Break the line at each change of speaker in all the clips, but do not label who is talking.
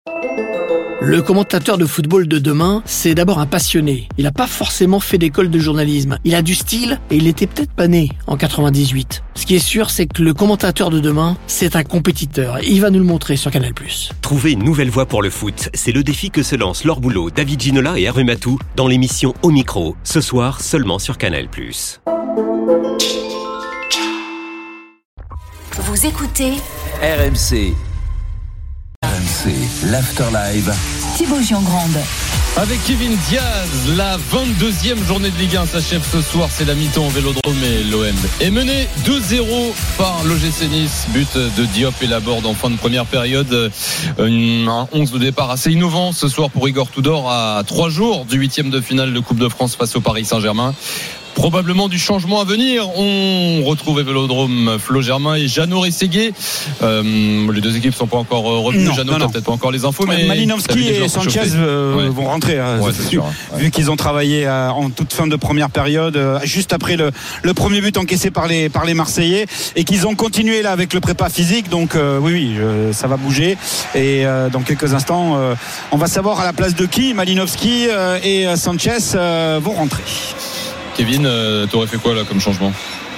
Le commentateur de football de demain, c'est d'abord un passionné. Il n'a pas forcément fait d'école de journalisme. Il a du style et il était peut-être pas né en 98. Ce qui est sûr, c'est que le commentateur de demain, c'est un compétiteur. Et il va nous le montrer sur Canal+.
Trouver une nouvelle voie pour le foot, c'est le défi que se lancent Laure Boulot, David Ginola et Hervé Matou dans l'émission Au Micro, ce soir seulement sur Canal+.
Vous écoutez
RMC, l'Afterlive.
Thibaut Giangrande.
Avec Kevin Diaz, la 22e journée de Ligue 1 s'achève ce soir, c'est la mi-temps au Vélodrome et l'OM est mené 2-0 par l'OGC Nice, but de Diop et Laborde en fin de première période. Un 11 de départ assez innovant ce soir pour Igor Tudor à 3 jours du 8e de finale de Coupe de France face au Paris Saint-Germain. Probablement du changement à venir. On retrouve Vélodrome Flo Germain et Jeannot Rességuier. Les deux équipes ne sont pas encore revenues. Jeannot n'a peut-être pas encore les infos, mais
Malinovski et Sanchez vont rentrer.
C'est sûr,
vu qu'ils ont travaillé en toute fin de première période, juste après le premier but encaissé par les Marseillais, et qu'ils ont continué là avec le prépa physique. Donc oui, ça va bouger. Et dans quelques instants, on va savoir à la place de qui Malinovski et Sanchez vont rentrer.
Kevin, t'aurais fait quoi là comme changement?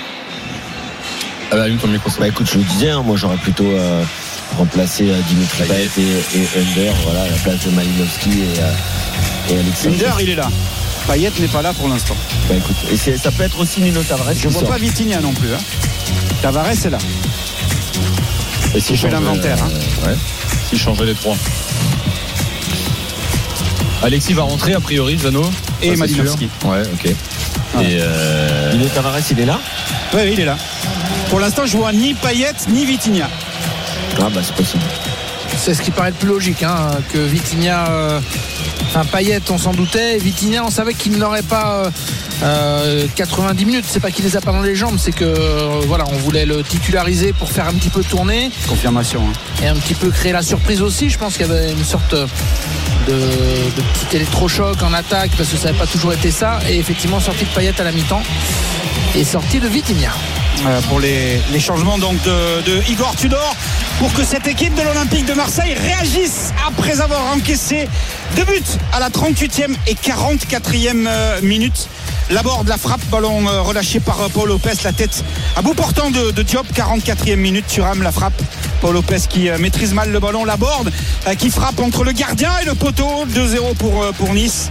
Ton micro.
Écoute, je le disais, moi j'aurais plutôt remplacé Dimitri Payet et Under, voilà, à la place de Malinovski et Alexis.
Under, il est là. Payet n'est pas là pour l'instant.
Écoute, et ça peut être aussi Nuno Tavares.
Je ne vois pas Vitinha non plus. Tavares est là.
Et si
je fais l'inventaire.
Si changeait les trois. Alexis va rentrer a priori, Jeannot.
Et Malinovski.
Ouais, ok.
Et Nuno Tavares, il est là?
Oui, il est là. Pour l'instant, je vois ni Payet ni Vitinha.
C'est possible.
C'est ce qui paraît le plus logique, que Vitinha. Payet, on s'en doutait. Vitinha, on savait qu'il n'aurait pas 90 minutes. C'est pas qu'il les a pas dans les jambes, c'est que on voulait le titulariser pour faire un petit peu tourner.
Confirmation.
Et un petit peu créer la surprise aussi. Je pense qu'il y avait une sorte de petit électrochoc en attaque, parce que ça n'avait pas toujours été ça. Et effectivement, sortie de Payet à la mi-temps et sortie de Vitinha.
Pour les changements donc de Igor Tudor, pour que cette équipe de l'Olympique de Marseille réagisse après avoir encaissé 2 buts à la 38e et 44e minute. Laborde, la frappe, ballon relâché par Paul Lopez, la tête à bout portant de Diop. 44e minute, Thuram, la frappe. Paul Lopez qui maîtrise mal le ballon. Laborde qui frappe entre le gardien et le poteau. 2-0 pour Nice.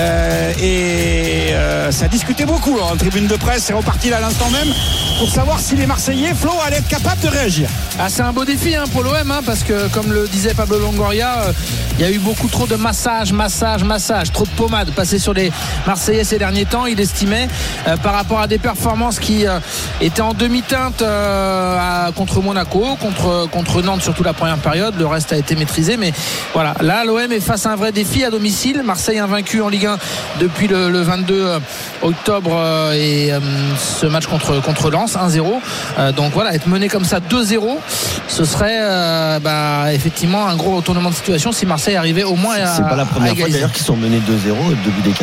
Ça a discuté beaucoup en tribune de presse. C'est reparti là à l'instant même pour savoir si les Marseillais, Flo, allaient être capables de réagir.
C'est un beau défi pour l'OM, parce que comme le disait Pablo Longoria, il y a eu beaucoup trop de massage, trop de pommade passée sur les Marseillais ces derniers temps. Il estimait par rapport à des performances qui étaient en demi-teinte contre Monaco, contre Nantes, surtout la première période. Le reste a été maîtrisé, mais voilà, là l'OM est face à un vrai défi à domicile. Marseille invaincu en Ligue 1 depuis le 22 octobre et ce match contre Lens 1-0. Donc voilà, être mené comme ça 2-0, ce serait effectivement un gros retournement de situation si Marseille arrivait au moins à.
C'est pas la première fois d'ailleurs qu'ils sont menés 2-0 et 2 buts d'écart.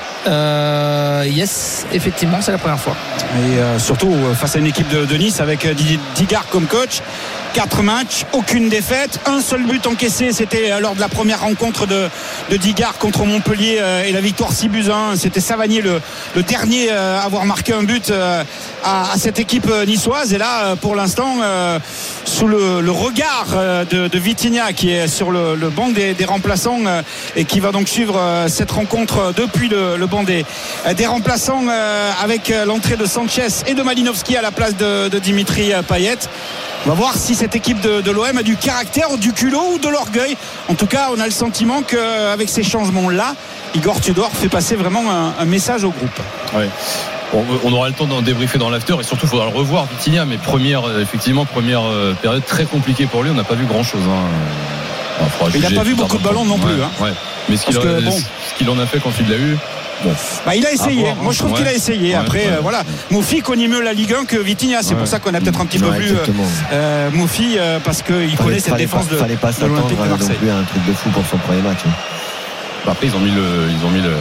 Yes, effectivement, c'est la première fois.
Et surtout face à une équipe de Nice avec Didier Digard comme coach. 4 matchs, aucune défaite, un seul but encaissé, c'était lors de la première rencontre de Digard contre Montpellier et la victoire 6-1. C'était Savanier le dernier à avoir marqué un but à cette équipe niçoise. Et là, pour l'instant, sous le regard de Vitinha qui est sur le banc des remplaçants et qui va donc suivre cette rencontre depuis le banc des remplaçants avec l'entrée de Sanchez et de Malinovski à la place de Dimitri Payet. On va voir si cette équipe de l'OM a du caractère, du culot ou de l'orgueil. En tout cas, on a le sentiment qu'avec ces changements-là, Igor Tudor fait passer vraiment un message au groupe.
Ouais. On aura le temps d'en débriefer dans l'after et surtout il faudra le revoir Vitinha, mais première période très compliquée pour lui. On n'a pas vu grand-chose.
Il n'a pas vu beaucoup de ballons non plus.
Ouais. Mais ce qu'il en a fait quand il l'a eu.
Bon. Il a essayé. Moi je trouve qu'il a essayé. Après voilà, Moufi connaît mieux la Ligue 1 que Vitinha. C'est pour ça qu'on a peut-être un petit peu plus Moufi parce qu'il connaît cette défense de
fallait pas s'attendre
de Marseille.
non plus à un truc de fou pour son premier match.
Après ils ont mis le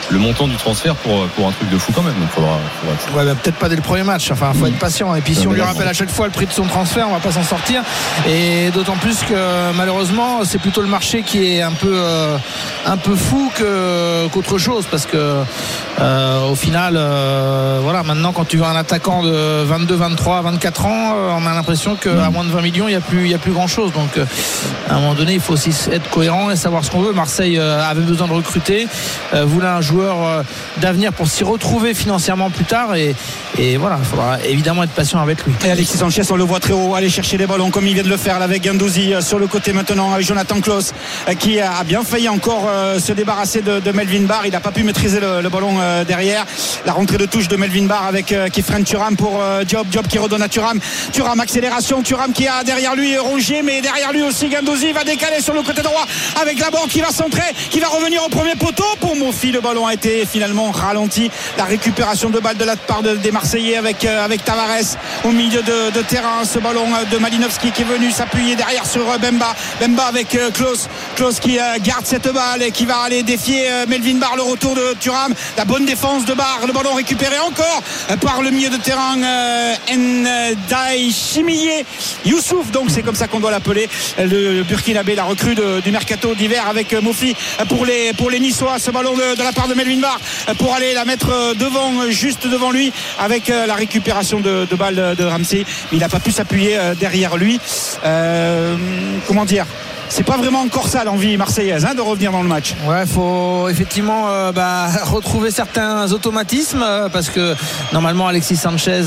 le montant du transfert pour un truc de fou quand même. Donc faudra
ouais, bah, peut-être pas dès le premier match. Enfin, faut être patient. Et puis si on lui rappelle à chaque fois le prix de son transfert, on va pas s'en sortir. Et d'autant plus que malheureusement, c'est plutôt le marché qui est un peu fou qu'autre chose, parce que au final, voilà, maintenant quand tu veux un attaquant de 22, 23, 24 ans, on a l'impression qu'à moins de 20 millions, il y a plus grand chose. Donc à un moment donné, il faut aussi être cohérent et savoir ce qu'on veut. Marseille avait besoin de recruter, voulait un joueur d'avenir pour s'y retrouver financièrement plus tard, et voilà, il faudra évidemment être patient avec lui.
Et Alexis Sanchez, on le voit très haut, aller chercher des ballons comme il vient de le faire là, avec Guendouzi sur le côté maintenant, avec Jonathan Klaus qui a bien failli encore se débarrasser de Melvin Barr. Il n'a pas pu maîtriser le ballon derrière. La rentrée de touche de Melvin Barr avec Kefren Thuram pour Diop qui redonne à Thuram, accélération, Thuram qui a derrière lui Rongier, mais derrière lui aussi Guendouzi va décaler sur le côté droit avec Laborde qui va centrer, qui va revenir au premier poteau pour Mofi. Le ballon a été finalement ralenti. La récupération de balle de la part des Marseillais avec Tavares au milieu de terrain. Ce ballon de Malinowski qui est venu s'appuyer derrière sur Bemba avec Klaus qui garde cette balle et qui va aller défier Melvin Barr. Le retour de Thuram, la bonne défense de Barr, le ballon récupéré encore par le milieu de terrain Ndiaye Chimiye Youssouf, donc c'est comme ça qu'on doit l'appeler, le Burkinabé, la recrue du mercato d'hiver, avec Mofi pour les Niçois. Ce ballon de la part de Melvin Barr pour aller la mettre juste devant lui, avec la récupération de balle de Ramsey. Il n'a pas pu s'appuyer derrière lui. Comment dire, c'est pas vraiment encore ça l'envie marseillaise de revenir dans le match.
Ouais, faut effectivement retrouver certains automatismes, parce que normalement Alexis Sanchez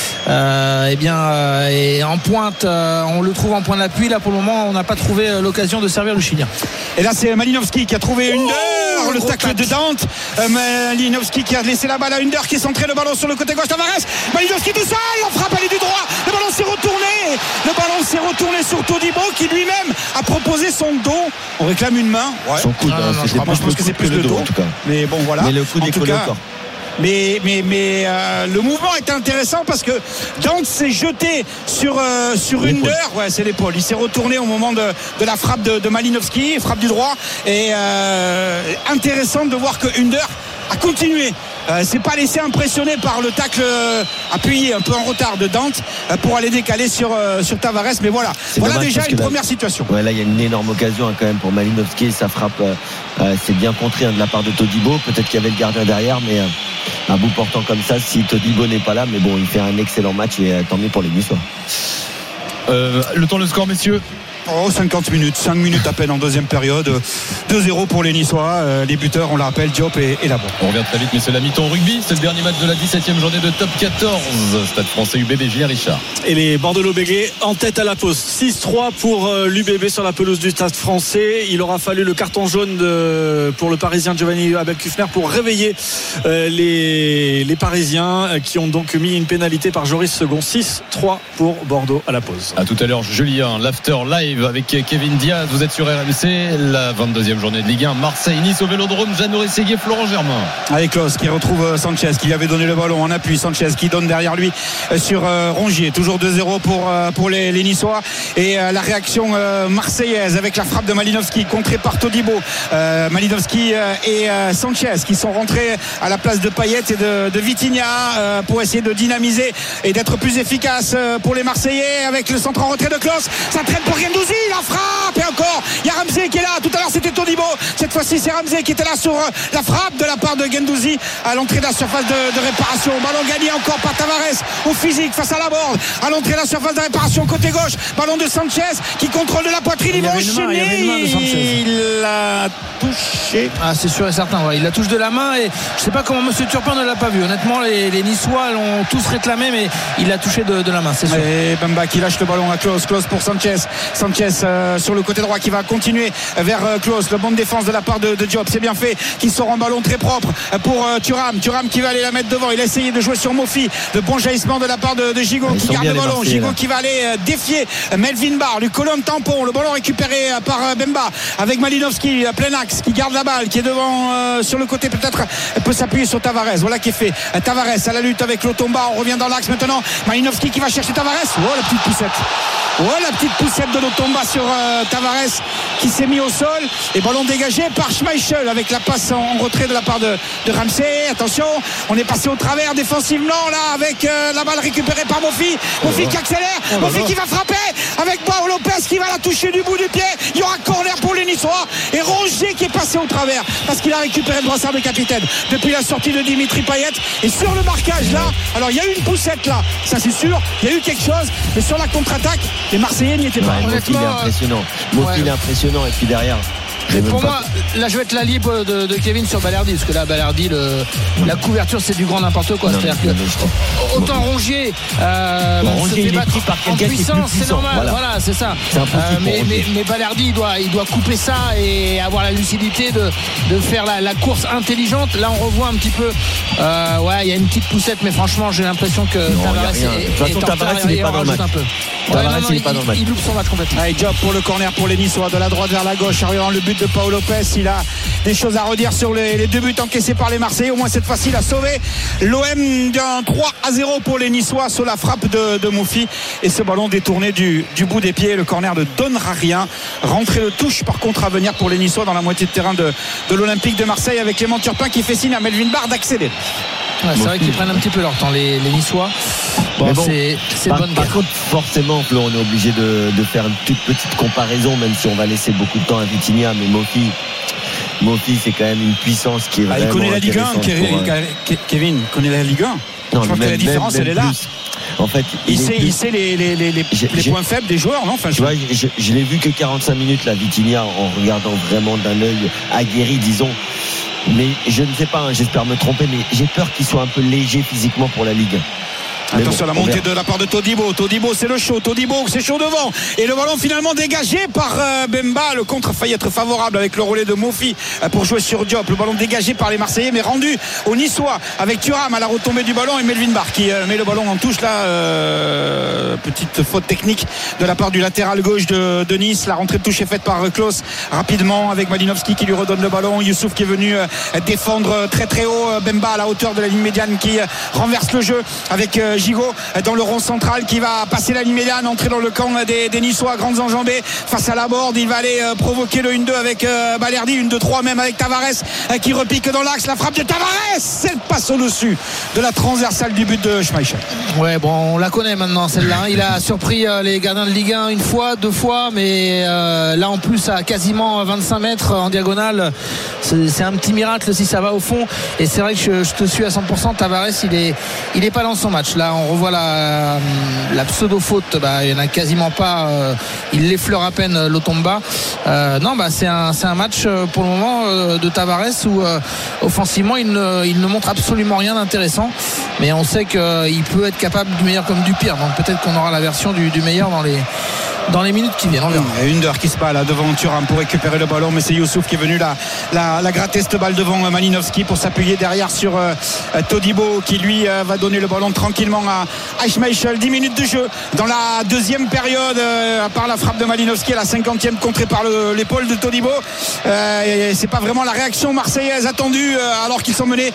est en pointe, on le trouve en point d'appui. Là pour le moment on n'a pas trouvé l'occasion de servir le Chilien.
Et là c'est Malinowski qui a trouvé Under, le tacle de Dante. Malinowski qui a laissé la balle à Under, qui est centré, le ballon sur le côté gauche. Tavares, Malinowski tout seul, la frappe elle est du droit, le ballon s'est retourné sur Todibo qui lui-même a proposé son dos. On réclame une main. Ouais.
Son coude,
je pense que c'est plus le dos en tout cas. Mais bon voilà.
Mais le coude est collé au corps.
Mais le mouvement est intéressant parce que Dante s'est jeté sur Under. Ouais, c'est l'épaule. Il s'est retourné au moment de la frappe de Malinowski, frappe du droit. Et intéressant de voir que Under a continué, s'est pas laissé impressionner par le tacle appuyé un peu en retard de Dante pour aller décaler sur Tavares. Mais voilà déjà une première situation.
Ouais, là il y a une énorme occasion quand même pour Malinowski. Sa frappe c'est bien contré de la part de Todibo. Peut-être qu'il y avait le gardien derrière, mais un bout portant comme ça, si Todibo n'est pas là, mais bon, il fait un excellent match et tant mieux pour les Niçois.
Le temps, le score, messieurs.
5 minutes à peine en deuxième période. 2-0 pour les Niçois. Les buteurs, on le rappelle, Diop et Laborde.
On revient très vite, mais c'est la mi-temps rugby. C'est le dernier match de la 17e journée de Top 14. Stade Français UBB, Julien Richard.
Et les Bordeaux-Béguet en tête à la pause. 6-3 pour l'UBB sur la pelouse du Stade Français. Il aura fallu le carton jaune pour le Parisien Giovanni Abel-Kufner pour réveiller les Parisiens, qui ont donc mis une pénalité par Joris Second. 6-3 pour Bordeaux à la pause.
À tout à l'heure, Julien, l'after live avec Kevin Diaz. Vous êtes sur RMC, la 22e journée de Ligue 1. Marseille-Nice au Vélodrome. Jeannot Rességuier, Florent Germain.
Avec Klaus qui retrouve Sanchez, qui lui avait donné le ballon en appui. Sanchez qui donne derrière lui sur Rongier. Toujours 2-0 pour les Niçois. Et la réaction marseillaise avec la frappe de Malinowski, contrée par Todibo. Malinowski et Sanchez qui sont rentrés à la place de Payet et de Vitinha pour essayer de dynamiser et d'être plus efficace pour les Marseillais, avec le centre en retrait de Klaus. Ça traîne pour Guendouzi. La frappe, et encore il y a Ramsey qui est là. Tout à l'heure c'était Todibo, cette fois-ci c'est Ramsey qui était là sur la frappe de la part de Guendouzi à l'entrée de la surface de réparation. Ballon gagné encore par Tavares au physique face à Laborde à l'entrée de la surface de réparation côté gauche. Ballon de Sanchez qui contrôle de la poitrine. Il l'a touché.
C'est sûr et certain, il la touche de la main, et je sais pas comment Monsieur Turpin ne l'a pas vu. Honnêtement, les Niçois l'ont tous réclamé, mais il l'a touché de la main, c'est sûr.
Et Bemba qui lâche le ballon à Klaus pour Sanchez sur le côté droit, qui va continuer vers Klaus. Le bon de défense de la part de Diop, c'est bien fait, qui sort un ballon très propre pour Thuram qui va aller la mettre devant. Il a essayé de jouer sur Mofi. Le bon jaillissement de la part de Gigot qui garde le ballon. Gigot qui va aller défier Melvin Barr, lui colonne tampon. Le ballon récupéré par Bemba avec Malinowski, plein axe l'axe, qui garde la balle, qui est devant sur le côté, peut-être elle peut s'appuyer sur Tavares. Voilà qui est fait. Tavares à la lutte avec Lotomba. On revient dans l'axe maintenant. Malinowski qui va chercher Tavares. Oh, la petite poussette. Oh, la petite poussette de Lotomba sur Tavares qui s'est mis au sol. Et ballon dégagé par Schmeichel avec la passe en retrait de la part de Ramsey. Attention, on est passé au travers défensivement là avec la balle récupérée par Mofi. Mofi qui accélère. Mofi qui va frapper avec Pau Lopez qui va la toucher du bout du pied. Il y aura corner pour les Niçois. Et Rongier qui est passé au travers parce qu'il a récupéré le brassard de capitaine depuis la sortie de Dimitri Payet. Et sur le marquage là, alors il y a eu une poussette là, ça c'est sûr, il y a eu quelque chose, mais sur la contre-attaque, les Marseillais n'y étaient pas.
Mofi il est impressionnant. Mofi il est impressionnant et puis derrière.
Pour moi, là je vais être la libre de Kevin sur Balerdi, parce que là Balerdi, la couverture c'est du grand n'importe quoi. C'est-à-dire que autant Rongier,
Rongier il est pris par quelqu'un qui est plus puissant.
C'est normal, voilà c'est ça.
C'est
mais Balerdi il doit couper ça et avoir la lucidité de faire la course intelligente. Là on revoit un petit peu, il y a une petite poussette, mais franchement j'ai l'impression que
Tavares il n'est pas dans le match.
Il loupe son match complètement.
Allez, job pour le corner pour les Niçois, de la droite vers la gauche, arrivant le but de Pau Lopez. Il a des choses à redire sur les deux buts encaissés par les Marseillais. Au moins cette fois-ci il a sauvé l'OM d'un 3-0 pour les Niçois sur la frappe de Mofi, et ce ballon détourné du bout des pieds. Le corner ne donnera rien. Rentrée de touche par contre à venir pour les Niçois dans la moitié de terrain de l'Olympique de Marseille, avec Clément Turpin qui fait signe à Melvin Barr d'accélérer.
C'est vrai qu'ils prennent un petit peu leur temps les Niçois. C'est bonne
par contre forcément Flo, on est obligé de faire une toute petite comparaison, même si on va laisser beaucoup de temps à Vitinha, mais Mofi c'est quand même une puissance qui est vraiment
il connaît la Ligue 1. Kevin connaît la Ligue 1.
Non,
je pense que la différence elle est là.
En fait,
il sait les points faibles des joueurs, non
je l'ai vu que 45 minutes là, Vitinha, en regardant vraiment d'un œil aguerri, disons. Mais je ne sais pas, j'espère me tromper, mais j'ai peur qu'il soit un peu léger physiquement pour la Ligue.
Attention à la montée de la part de Todibo. Todibo c'est le chaud. Todibo c'est chaud devant. Et le ballon finalement dégagé par Bemba. Le contre a failli être favorable avec le relais de Mofi pour jouer sur Diop. Le ballon dégagé par les Marseillais mais rendu aux Niçois avec Thuram à la retombée du ballon et Melvin Barr qui met le ballon en touche là. Petite faute technique de la part du latéral gauche de Nice. La rentrée de touche est faite par Klose rapidement avec Malinowski qui lui redonne le ballon. Youssouf qui est venu défendre très très haut Bemba à la hauteur de la ligne médiane qui renverse le jeu avec Gigot dans le rond central qui va passer la ligne médiane, entrer dans le camp des Niçois, grandes enjambées face à la board. Il va aller provoquer le 1-2 avec Balerdi, 1-2-3 même avec Tavares qui repique dans l'axe. La frappe de Tavares, elle passe au-dessus de la transversale du but de Schmeichel.
Ouais, bon, on la connaît maintenant celle-là. Il a surpris les gardiens de Ligue 1 une fois, deux fois, mais là en plus à quasiment 25 mètres en diagonale, c'est un petit miracle si ça va au fond. Et c'est vrai que je te suis à 100%. Tavares il est pas dans son match là. On revoit la pseudo-faute, il n'y en a quasiment pas, il l'effleure à peine Lotomba. C'est un match pour le moment de Tavares où offensivement il ne montre absolument rien d'intéressant, mais on sait qu'il peut être capable du meilleur comme du pire, donc peut-être qu'on aura la version du meilleur dans les minutes qui viennent. On verra.
Under qui se bat là devant Thuram pour récupérer le ballon, mais c'est Youssouf qui est venu la gratter cette balle devant Malinowski pour s'appuyer derrière sur Todibo qui lui va donner le ballon tranquillement à Schmeichel. 10 minutes de jeu dans la deuxième période, à part la frappe de Malinowski à la 50e contrée par l'épaule de Todibo. C'est pas vraiment la réaction marseillaise attendue alors qu'ils sont menés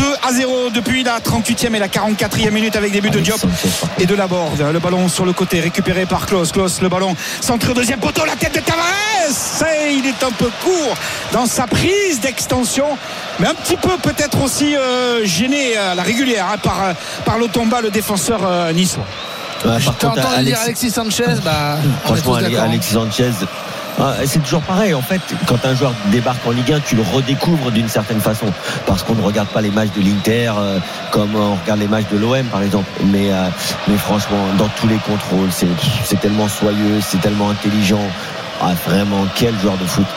2-0 depuis la 38e et la 44e minute avec des buts de Diop et de Laborde. Le ballon sur le côté récupéré par Klose, le ballon centré au deuxième poteau, la tête de Tavares. Il est un peu court dans sa prise d'extension, mais un petit peu peut-être aussi gêné à la régulière par Lotomba, le défenseur niçois.
T'as entendu dire Alexis Sanchez,
franchement Alexis Sanchez, c'est toujours pareil en fait, quand un joueur débarque en Ligue 1 tu le redécouvres d'une certaine façon, parce qu'on ne regarde pas les matchs de l'Inter comme on regarde les matchs de l'OM par exemple, mais franchement dans tous les contrôles c'est tellement soyeux, c'est tellement intelligent. Vraiment quel joueur de foot.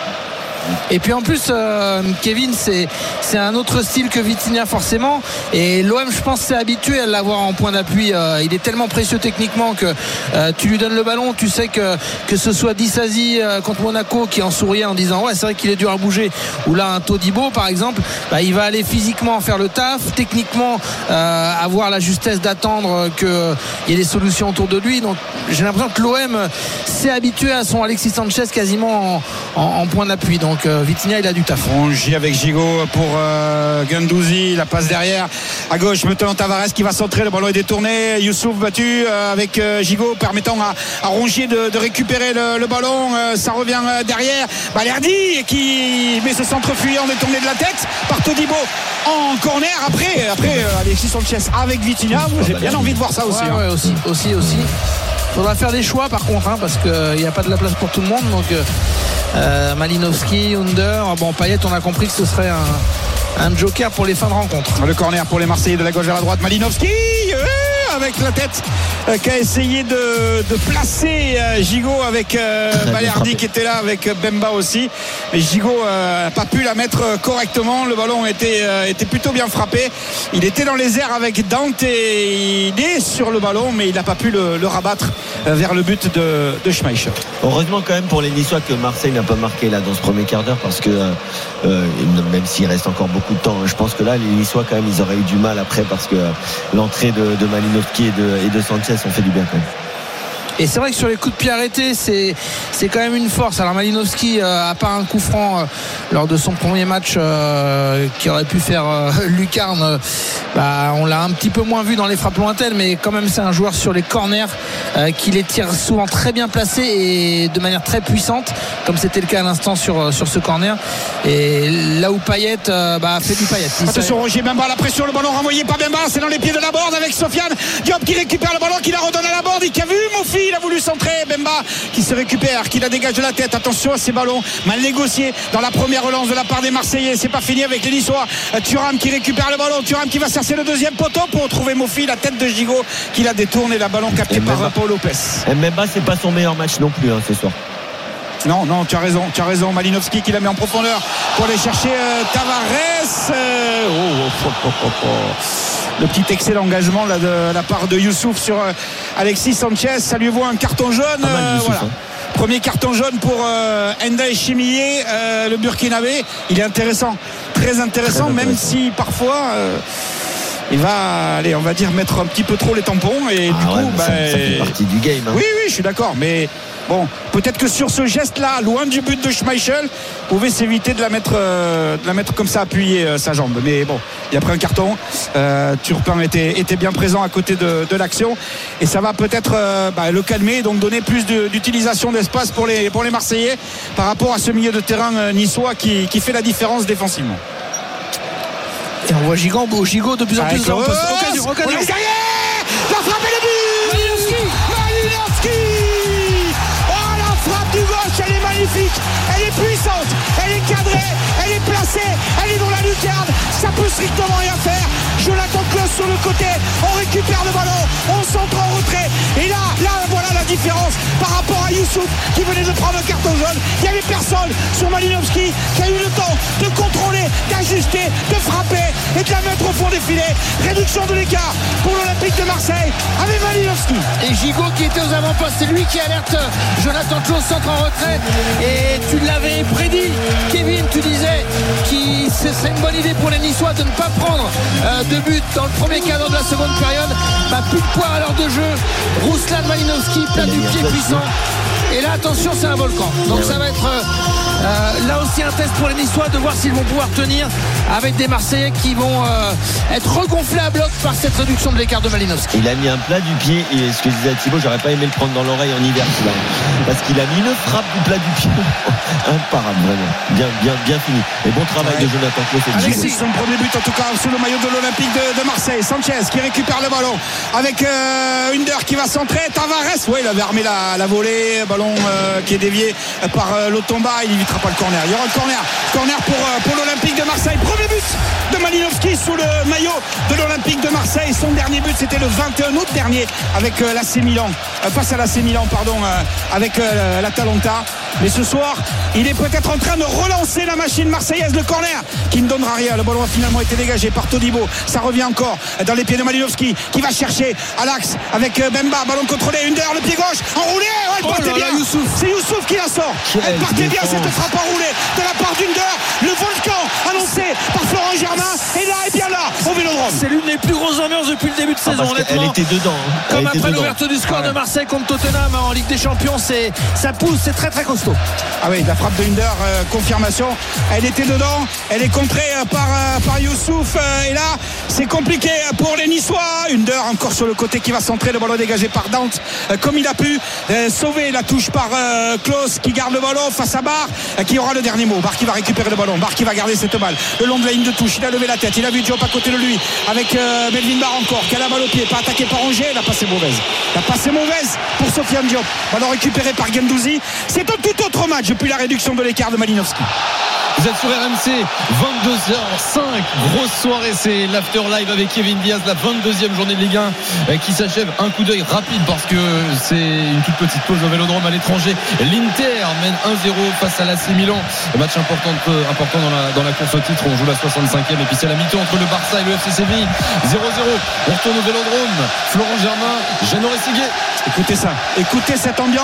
Et puis en plus Kevin c'est un autre style que Vitinha forcément, et l'OM je pense s'est habitué à l'avoir en point d'appui. Il est tellement précieux techniquement que tu lui donnes le ballon, tu sais que ce soit Disasi contre Monaco qui en souriait en disant ouais c'est vrai qu'il est dur à bouger, ou là un Todibo par exemple, il va aller physiquement faire le taf, techniquement avoir la justesse d'attendre qu'il y ait des solutions autour de lui. Donc j'ai l'impression que l'OM s'est habitué à son Alexis Sanchez quasiment en point d'appui. Donc Donc Vitinha, il a du taf.
Rongier avec Gigot pour Guendouzi, la passe derrière à gauche, maintenant Tavares qui va centrer, le ballon est détourné, Youssouf battu avec Gigot permettant à Rongier de récupérer le ballon, ça revient derrière, Balerdi qui met ce centre fuyant détourné de la tête par Todibo en corner. Après Alexis Sanchez avec Vitinha, j'ai bien envie de voir ça aussi.
Ouais, aussi. Faudra faire des choix par contre, parce qu'il n'y a pas de la place pour tout le monde. Donc Malinowski, Under, Payet, on a compris que ce serait un joker pour les fins de rencontre.
Le corner pour les Marseillais de la gauche vers la droite, Malinowski avec la tête qui a essayé de placer Gigot avec Balerdi qui était là avec Bemba aussi, mais Gigot n'a pas pu la mettre correctement. Le ballon était plutôt bien frappé, il était dans les airs avec Dante et il est sur le ballon, mais il n'a pas pu le rabattre vers le but de Schmeichel.
Heureusement quand même pour les Niçois que Marseille n'a pas marqué là dans ce premier quart d'heure, parce que même s'il reste encore beaucoup de temps, je pense que là les Niçois quand même ils auraient eu du mal après, parce que l'entrée de Malinowski et de Sanchez ont fait du bien quand même.
Et c'est vrai que sur les coups de pied arrêtés, c'est quand même une force. Alors Malinowski, à part un coup franc lors de son premier match qui aurait pu faire lucarne, on l'a un petit peu moins vu dans les frappes lointaines, mais quand même c'est un joueur sur les corners qui les tire souvent très bien placés et de manière très puissante, comme c'était le cas à l'instant sur ce corner. Et là où Payet fait du Payet.
Attention, Roger Bemba, la pression, le ballon renvoyé par Bemba, c'est dans les pieds de la Borde avec Sofiane Diop qui récupère le ballon, qui la redonne à la Borde et qui a vu Mofi, il a voulu centrer, Bemba qui se récupère, qui la dégage de la tête. Attention à ces ballons mal négociés dans la première relance de la part des Marseillais. C'est pas fini avec les Niçois. Thuram qui récupère le ballon, Thuram qui va chercher le deuxième poteau pour trouver Mofi, la tête de Gigot qui la détourne et la ballon capté par Paul Lopez.
Bemba, c'est pas son meilleur match non plus ce soir.
Non, tu as raison. Malinowski qui la met en profondeur pour aller chercher Tavares. Le petit excès d'engagement là, de la part de Youssouf sur Alexis Sanchez. Ça lui vaut un carton jaune. Voilà. Premier carton jaune pour Enda Echimiye, le Burkinabé. Il est intéressant, très intéressant, même si parfois il va aller, on va dire, mettre un petit peu trop les tampons et du coup
ça fait partie du game.
Oui, je suis d'accord, mais bon, peut-être que sur ce geste-là, loin du but de Schmeichel, pouvait s'éviter de la mettre comme ça, appuyer sa jambe. Mais bon, il a pris un carton. Turpin était bien présent à côté de l'action et ça va peut-être le calmer, donc donner plus d'utilisation d'espace pour les Marseillais par rapport à ce milieu de terrain niçois qui fait la différence défensivement.
Et on voit Gigot de plus en plus en occasion.
La frappe et le but Malinowski. Oh, la frappe du gauche, elle est magnifique, elle est puissante, elle est cadrée, elle est placée, elle est dans la lucarne, ça peut strictement rien faire. Jonathan Klaus sur le côté, on récupère le ballon, on centre en retrait et là voilà la différence par rapport à Youssouf qui venait de prendre un carton jaune. Il n'y avait personne sur Malinowski qui a eu le temps de contrôler, d'ajuster, de frapper et de la mettre au fond des filets. Réduction de l'écart pour l'Olympique de Marseille avec Malinowski.
Et Gigot qui était aux avant-postes, c'est lui qui alerte Jonathan Klaus, centre en retrait. Et tu l'avais prédit, Kevin, tu disais que ce serait une bonne idée pour les Niçois de ne pas prendre de but dans le premier quart d'heure de la seconde période. Plus de poids à l'heure de jeu. Ruslan Malinowski, plat du pied puissant. Et là, attention, c'est un volcan. Donc ça va être là aussi un test pour les Niçois de voir s'ils vont pouvoir tenir avec des Marseillais qui vont être regonflés à bloc par cette réduction de l'écart de Malinowski.
Il a mis un plat du pied, et ce que disait Thibaut, j'aurais pas aimé le prendre dans l'oreille en hiver parce qu'il a mis une frappe du plat du pied imparable, vraiment bien fini. Et bon travail de Jonathan Klaus.
Alexis, son premier but en tout cas sous le maillot de l'Olympique de Marseille. Sanchez qui récupère le ballon avec Under qui va centrer. Tavares, il avait armé la volée, ballon qui est dévié par Lotomba. Il n'évitera pas le corner. Il y aura le corner pour l'Olympique de Marseille. Premier but de Malinowski sous le maillot de l'Olympique de Marseille. Son dernier but c'était le 21 août dernier avec l'AC Milan, face à l'AC Milan avec l'Atalanta. Mais ce soir il est peut-être en train de relancer la machine marseillaise. Le corner qui ne donnera rien. Le ballon a finalement été dégagé par Todibo. Ça revient encore dans les pieds de Malinowski qui va chercher à l'axe avec Bemba. Ballon contrôlé, Under, le pied gauche enroulé. Elle partait bien. C'est Youssouf qui la sort. Elle partait bien cette frappe enroulée de la part d'Under. Le volcan annoncé par Florent Germain est là et bien là au Vélodrome.
C'est l'une des plus grosses ambiances depuis le début de saison, honnêtement.
Elle était dedans.
Comme après l'ouverture du score de Marseille contre Tottenham en Ligue des Champions, ça pousse, c'est très très costaud.
Ah oui, la frappe de Under, confirmation. Elle était dedans, elle est contrée par Youssouf. Et là, c'est compliqué pour les Niçois. Under encore sur le côté qui va centrer, le ballon dégagé par Dante, comme il a pu sauver la touche par Klose qui garde le ballon face à Barre, qui aura le dernier mot. Barre qui va récupérer le ballon, Barre qui va garder cette balle le long de la ligne de touche. Il a levé la tête, il a vu Diop à côté de lui avec Melvin Barre encore qui a la balle au pied, pas attaqué par Angers. La passe est mauvaise pour Sofiane Diop. Ballon récupéré par Guendouzi. C'est un tout autre match depuis la réduction de l'écart de Malinowski.
Vous êtes sur RMC, 22h05, grosse soirée, c'est l'after live avec Kevin Diaz, la 22e journée de Ligue 1 qui s'achève. Un coup d'œil rapide parce que c'est une toute petite pause au Vélodrome à l'étranger. L'Inter mène 1-0 face à l'AC Milan. Un match important dans la course au titre. On joue la 65e et puis c'est la mi-temps entre le Barça et le FC Séville. 0-0. On retourne au Vélodrome. Florent Germain, Jeannot Rességuier.
Écoutez ça, écoutez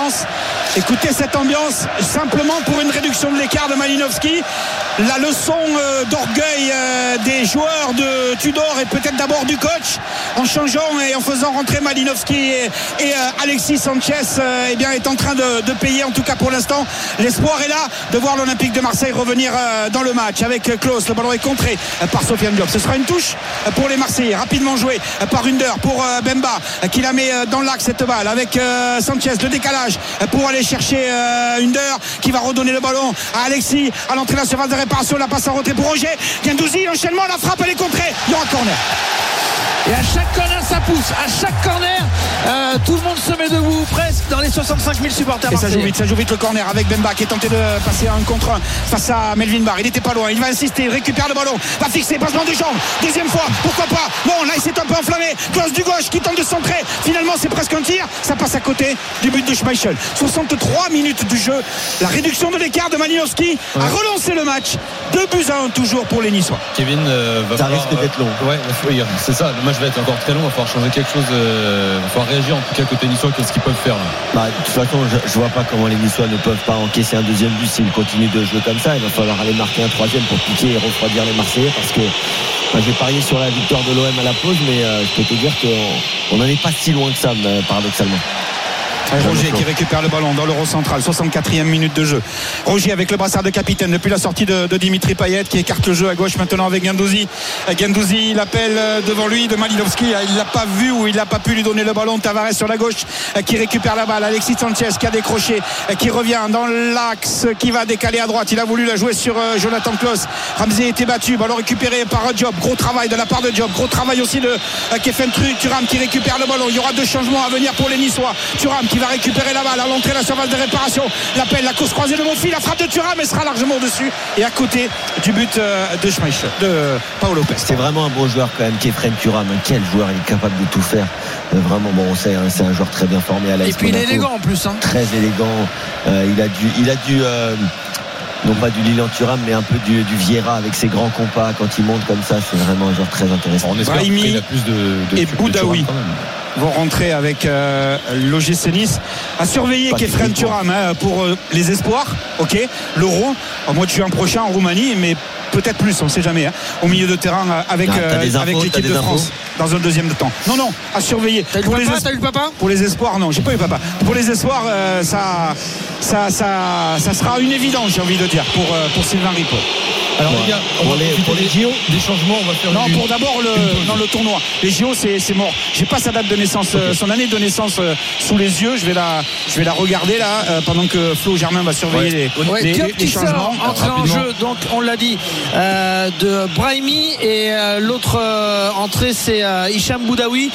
cette ambiance simplement pour une réduction de l'écart de Malinowski. La leçon d'orgueil des joueurs de Tudor et peut-être d'abord du coach en changeant et en faisant rentrer Malinowski et Alexis Sanchez est en train de payer, en tout cas pour l'instant. L'espoir est là de voir l'Olympique de Marseille revenir dans le match avec Klose. Le ballon est contré par Sofiane Diop. Ce sera une touche pour les Marseillais, rapidement joué par Under pour Bemba qui la met dans l'axe cette balle avec Sanchez, le décalage pour aller chercher Under qui va redonner le ballon à Alexis à l'entrée de la surface de réparation. La passe en retrait pour Roger. Guendouzi, l'enchaînement, la frappe, elle est contrée. Il y aura corner.
Et à chaque corner ça pousse, à chaque corner tout le monde se met debout presque dans les 65 000 supporters.
Et ça joue vite le corner avec Bemba qui est tenté de passer à 1 contre 1 face à Melvin Barr. Il n'était pas loin, il va insister, il récupère le ballon, va fixer, passement de jambes, deuxième fois, pourquoi pas. Bon, là il s'est un peu enflammé, Klose du gauche qui tente de centrer, finalement c'est presque un tir, ça passe à côté du but de Schmeichel. 63 minutes du jeu, la réduction de l'écart de Malinowski a relancé le match. 2-1 toujours pour les Niçois.
Kevin
ça risque d'être long.
Ouais, c'est ça, le match va être encore très long, il va falloir changer quelque chose, il va falloir réagir en tout cas côté niçois. Qu'est-ce qu'ils peuvent faire là?
De toute façon, je vois pas comment les Niçois ne peuvent pas encaisser un deuxième but s'ils continuent de jouer comme ça. Il va falloir aller marquer un troisième pour piquer et refroidir les Marseillais parce que j'ai parié sur la victoire de l'OM à la pause, mais je peux te dire qu'on n'en est pas si loin que ça, paradoxalement.
Roger qui récupère le ballon dans l'Euro central, 64e minute de jeu. Roger avec le brassard de capitaine depuis la sortie de Dimitri Payet qui écarte le jeu à gauche maintenant avec Guendouzi. Guendouzi, il appelle devant lui de Malinowski, il l'a pas vu ou il n'a pas pu lui donner le ballon. Tavares sur la gauche qui récupère la balle. Alexis Sanchez qui a décroché, qui revient dans l'axe, qui va décaler à droite. Il a voulu la jouer sur Jonathan Klose. Ramsey était battu, ballon récupéré par Diop. Gros travail de la part de Diop, gros travail aussi de Kefen Thuram qui récupère le ballon. Il y aura 2 changements à venir pour les Niçois. Thuram qui va récupérer la balle à l'entrée de la surface de réparation. L'appel, la course croisée de Monfils, la frappe de Thuram, mais sera largement au-dessus et à côté du but de Schmeichel, de Paolo Lopez.
C'est vraiment un bon joueur quand même, Kefen Thuram. Quel joueur, il est capable de tout faire. Vraiment, bon, on sait, c'est un joueur très bien formé à l'AS Monaco.
Et puis il est élégant en plus.
Très élégant. Il a dû non pas du Lilian Thuram, mais un peu du Vieira avec ses grands compas quand il monte comme ça. C'est vraiment un joueur très intéressant.
On espère qu'il a plus de
et Boudaoui vont rentrer avec l'OGC Nice. À surveiller Kefen Thuram pour les espoirs. Ok, l'Euro au mois de juin prochain en Roumanie, mais peut-être plus, on ne sait jamais, au milieu de terrain avec l'équipe de France dans un deuxième temps. Non, à surveiller.
T'as eu le papa
Pour les espoirs, non, j'ai pas eu papa. Pour les espoirs, ça sera une évidence, j'ai envie de dire, pour Sylvain Ripoll.
Alors les gars, pour les JO, des changements, on va faire.
Non, pour d'abord le tournoi. Les JO, c'est mort. J'ai pas sa date de naissance, son année de naissance sous les yeux. Je vais la regarder là pendant que Flo Germain va surveiller les changements.
Entrée en jeu, donc on l'a dit, de Brahimi et l'autre entrée c'est Hicham Boudaoui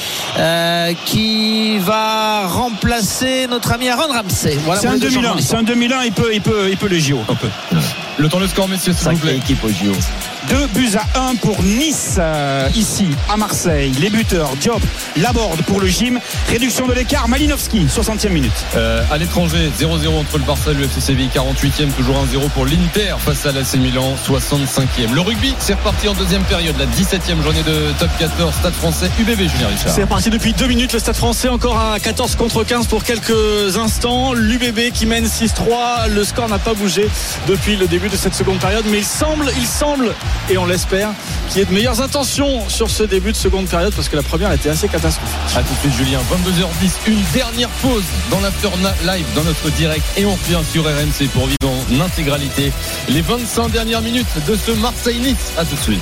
qui va remplacer notre ami Aaron Ramsey. Voilà,
c'est un 2001, il peut les JO.
Le temps, le score, messieurs, s'il vous plaît.
Équipe au JO.
2-1 pour Nice ici à Marseille. Les buteurs Diop, Laborde pour le gym. Réduction de l'écart, Malinowski, 60e minute.
À l'étranger, 0-0 entre le Barça et le FC Séville, 48e, toujours 1-0 pour l'Inter face à l'AC Milan, 65e. Le rugby, c'est reparti en deuxième période, la 17e journée de Top 14, Stade Français, UBB, Julien Richard.
C'est reparti depuis 2 minutes, le Stade Français encore à 14 contre 15 pour quelques instants. L'UBB qui mène 6-3, le score n'a pas bougé depuis le début de cette seconde période, mais il semble et on l'espère qu'il y ait de meilleures intentions sur ce début de seconde période parce que la première était assez catastrophique.
A tout de suite Julien, 22h10, une dernière pause dans l'After Live, dans notre direct, et on revient sur RMC pour vivre en intégralité les 25 dernières minutes de ce Marseille-Nice. A tout de suite.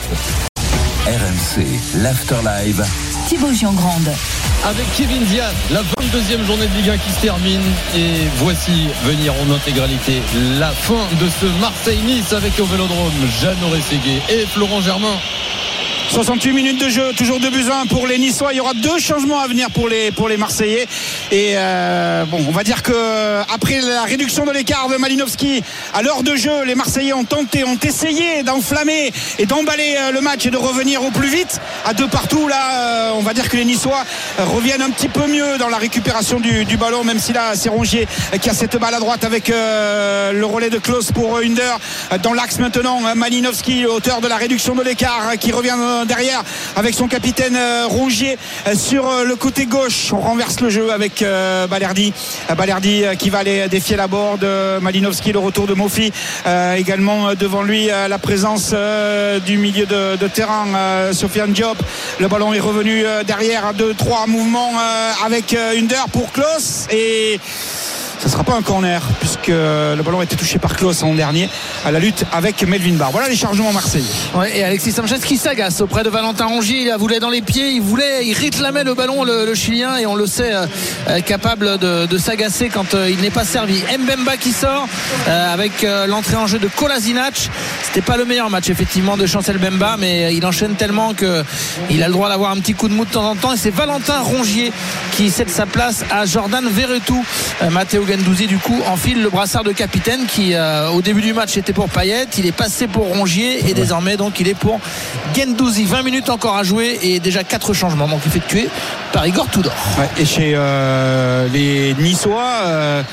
RMC, l'After Live.
Thibaut Giangrande.
Avec Kevin Diaz, la 22e journée de Ligue 1 qui se termine, et voici venir en intégralité la fin de ce Marseille-Nice avec au Vélodrome Jeannot Rességuier et Florent Germain.
68 minutes de jeu, toujours 2-1 pour les Niçois. Il y aura 2 changements à venir pour les Marseillais. Et on va dire que après la réduction de l'écart de Malinowski à l'heure de jeu, les Marseillais ont essayé d'enflammer et d'emballer le match et de revenir au plus vite. À 2 partout, là, on va dire que les Niçois reviennent un petit peu mieux dans la récupération du ballon, même si là, c'est Rongier qui a cette balle à droite avec le relais de Klose pour Under. Dans l'axe maintenant, Malinowski, auteur de la réduction de l'écart, qui revient derrière avec son capitaine Rongier sur le côté gauche. On renverse le jeu avec Balerdi qui va aller défier la board. Malinowski, le retour de Mofi, également devant lui la présence du milieu de terrain, Sofiane Diop. Le ballon est revenu derrière, 2-3 mouvements avec Under pour Klose, et ça ne sera pas un corner puisque le ballon a été touché par Klose en dernier à la lutte avec Melvin Barr. Voilà les chargements marseillais.
Ouais, et Alexis Sanchez qui s'agace auprès de Valentin Rongier. Il voulait dans les pieds, il réclamait le ballon, le Chilien, et on le sait capable de s'agacer quand il n'est pas servi. Mbemba qui sort avec l'entrée en jeu de Kolasinac. C'était pas le meilleur match effectivement de Chancel Mbemba, mais il enchaîne tellement qu'il a le droit d'avoir un petit coup de mou de temps en temps, et c'est Valentin Rongier qui cède sa place à Jordan Verretou. Matteo Guendouzi du coup enfile le brassard de capitaine qui au début du match était pour Payet, il est passé pour Rongier, et désormais donc il est pour Guendouzi. 20 minutes encore à jouer et déjà 4 changements donc effectués par Igor Tudor.
Ouais, et chez les Niçois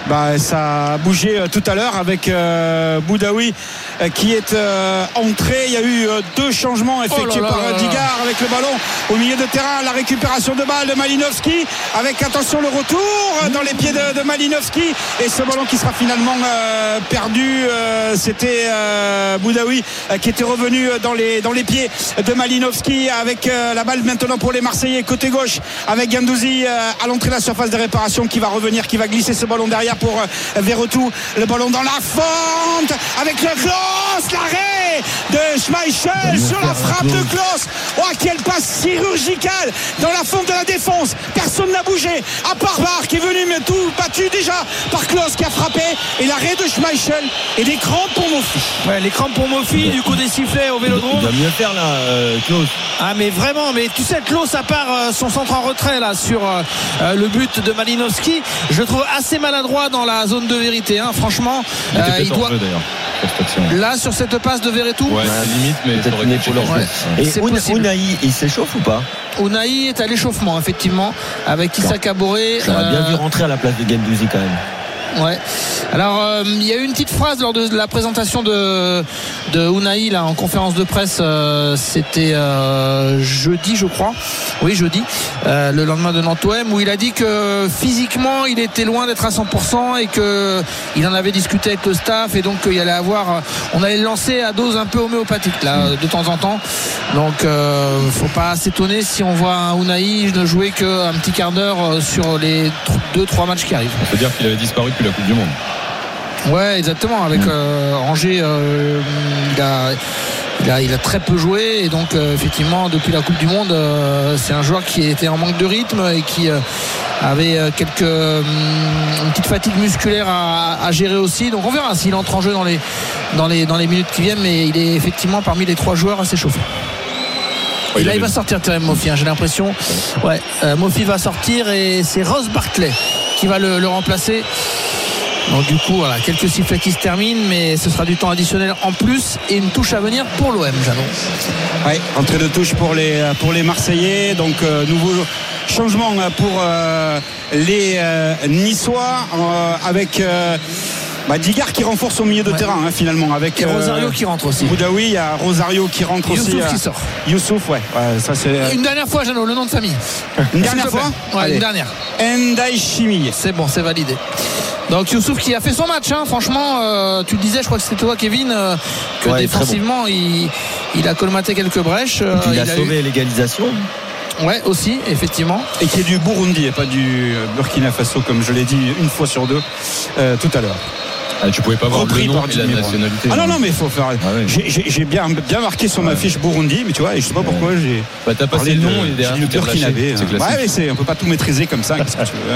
ça a bougé tout à l'heure avec Boudaoui qui est entré. Il y a eu 2 changements effectués par Digard avec le ballon au milieu de terrain. La récupération de balle de Malinowski avec, attention, le retour dans les pieds de Malinowski, et ce ballon qui sera finalement perdu. C'était Boudaoui qui était revenu dans les pieds de Malinowski avec la balle maintenant pour les Marseillais côté gauche avec Guendouzi à l'entrée de la surface de réparation qui va revenir, qui va glisser ce ballon derrière pour Verretou. Le ballon dans la fente avec le Klose, l'arrêt de Schmeichel sur la frappe de Klose. Oh, quelle passe chirurgicale dans la fente de la défense. Personne n'a bougé à part Barr qui est venu, mais tout battu déjà par Klose qui a frappé, et l'arrêt de Schmeichel et des crampes pour Mofi.
Ouais, les crampes pour Mofi, du coup des sifflets au Vélodrome.
Il doit mieux faire là, Klose.
Ah mais vraiment, mais tu sais, Klose, à part son centre en retrait là sur le but de Malinowski, je le trouve assez maladroit dans la zone de vérité, hein. Franchement, il doit là sur cette passe de Verretou.
Ouais, c'est limite, mais
peut-être une épaule. Et Unai, il s'échauffe ou pas?
Unai est à l'échauffement effectivement avec Issa Kaboré.
J'aurais bien vu rentrer à la place de Guendouzi quand même.
Ouais. Alors il y a eu une petite phrase lors de la présentation de Unai là en conférence de presse, c'était jeudi je crois. Oui, jeudi, le lendemain de Nantes-OM, où il a dit que physiquement il était loin d'être à 100% et que il en avait discuté avec le staff, et donc il allait avoir, on allait le lancer à dose un peu homéopathique là de temps en temps. Donc faut pas s'étonner si on voit un Unai ne jouer qu'un petit quart d'heure sur les 2-3 matchs qui arrivent.
On peut dire qu'il avait disparu depuis la Coupe du Monde.
Ouais, exactement. Avec Angers, il a très peu joué, et donc effectivement depuis la Coupe du Monde, c'est un joueur qui était en manque de rythme et qui avait une petite fatigue musculaire à gérer aussi. Donc on verra s'il entre en jeu dans les minutes qui viennent, mais il est effectivement parmi les 3 joueurs à s'échauffer. Et là il va sortir Terem Mofi, hein, j'ai l'impression. Ouais, Mofi va sortir et c'est Ross Barclay qui va le remplacer. Donc du coup voilà, quelques sifflets qui se terminent, mais ce sera du temps additionnel en plus et une touche à venir pour l'OM, Jeannot.
Ouais, entrée de touche pour les Marseillais. Donc nouveau changement pour les Niçois avec Digard qui renforce au milieu de terrain, hein, finalement, avec
Rosario qui rentre aussi.
Boudaoui, il y a Rosario qui rentre aussi.
Youssouf qui sort.
Youssouf, ouais, ça c'est
une dernière fois, Jeannot, le nom de famille.
Une dernière fois.
Ouais, allez. Une dernière.
Ndiaye Chimille.
C'est bon, c'est validé. Donc Youssouf qui a fait son match, hein. Franchement, tu le disais, je crois que c'était toi Kevin, que défensivement, il a colmaté quelques brèches.
Il a sauvé l'égalisation.
Ouais, aussi, effectivement.
Et qui est du Burundi et pas du Burkina Faso, comme je l'ai dit une fois sur deux tout à l'heure.
Tu pouvais pas voir le nom et la nationalité.
Non, mais il faut faire. J'ai bien marqué sur ma fiche Burundi, mais tu vois, et je sais pas pourquoi j'ai.
T'as passé le nom et derrière
le Burkinabé. Mais on peut pas tout maîtriser comme ça.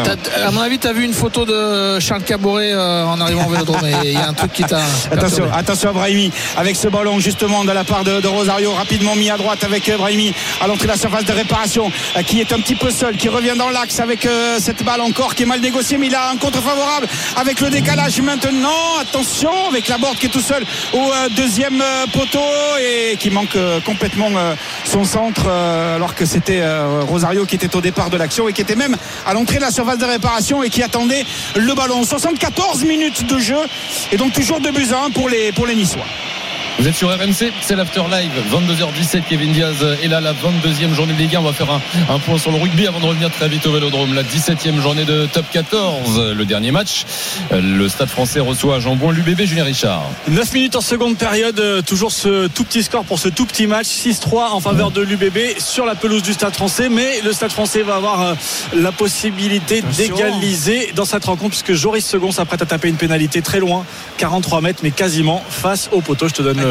À mon avis, t'as vu une photo de Charles Caboret en arrivant au Vélodrome, et il y a un truc qui t'a.
Attention à Brahimi avec ce ballon justement de la part de Rosario, rapidement mis à droite avec Brahimi à l'entrée de la surface de réparation, qui est un petit peu seul, qui revient dans l'axe avec cette balle encore qui est mal négociée, mais il a un contre favorable avec le décalage maintenant. Attention avec Laborde qui est tout seul au deuxième poteau et qui manque complètement son centre, alors que c'était Rosario qui était au départ de l'action et qui était même à l'entrée de la surface de réparation et qui attendait le ballon. 74 minutes de jeu et donc toujours 2-1 pour les Niçois.
Vous êtes sur RMC, c'est l'After Live, 22h17, Kevin Diaz est là, la 22e journée de Ligue 1. On va faire un point sur le rugby avant de revenir très vite au Vélodrome. La 17e journée de Top 14, le dernier match. Le Stade Français reçoit à Jean-Bouin l'UBB, Julien Richard.
9 minutes en seconde période, toujours ce tout petit score pour ce tout petit match, 6-3 en faveur de l'UBB sur la pelouse du Stade Français, mais le Stade Français va avoir la possibilité d'égaliser dans cette rencontre, puisque Joris Second s'apprête à taper une pénalité très loin, 43 mètres, mais quasiment face au poteau. Je te donne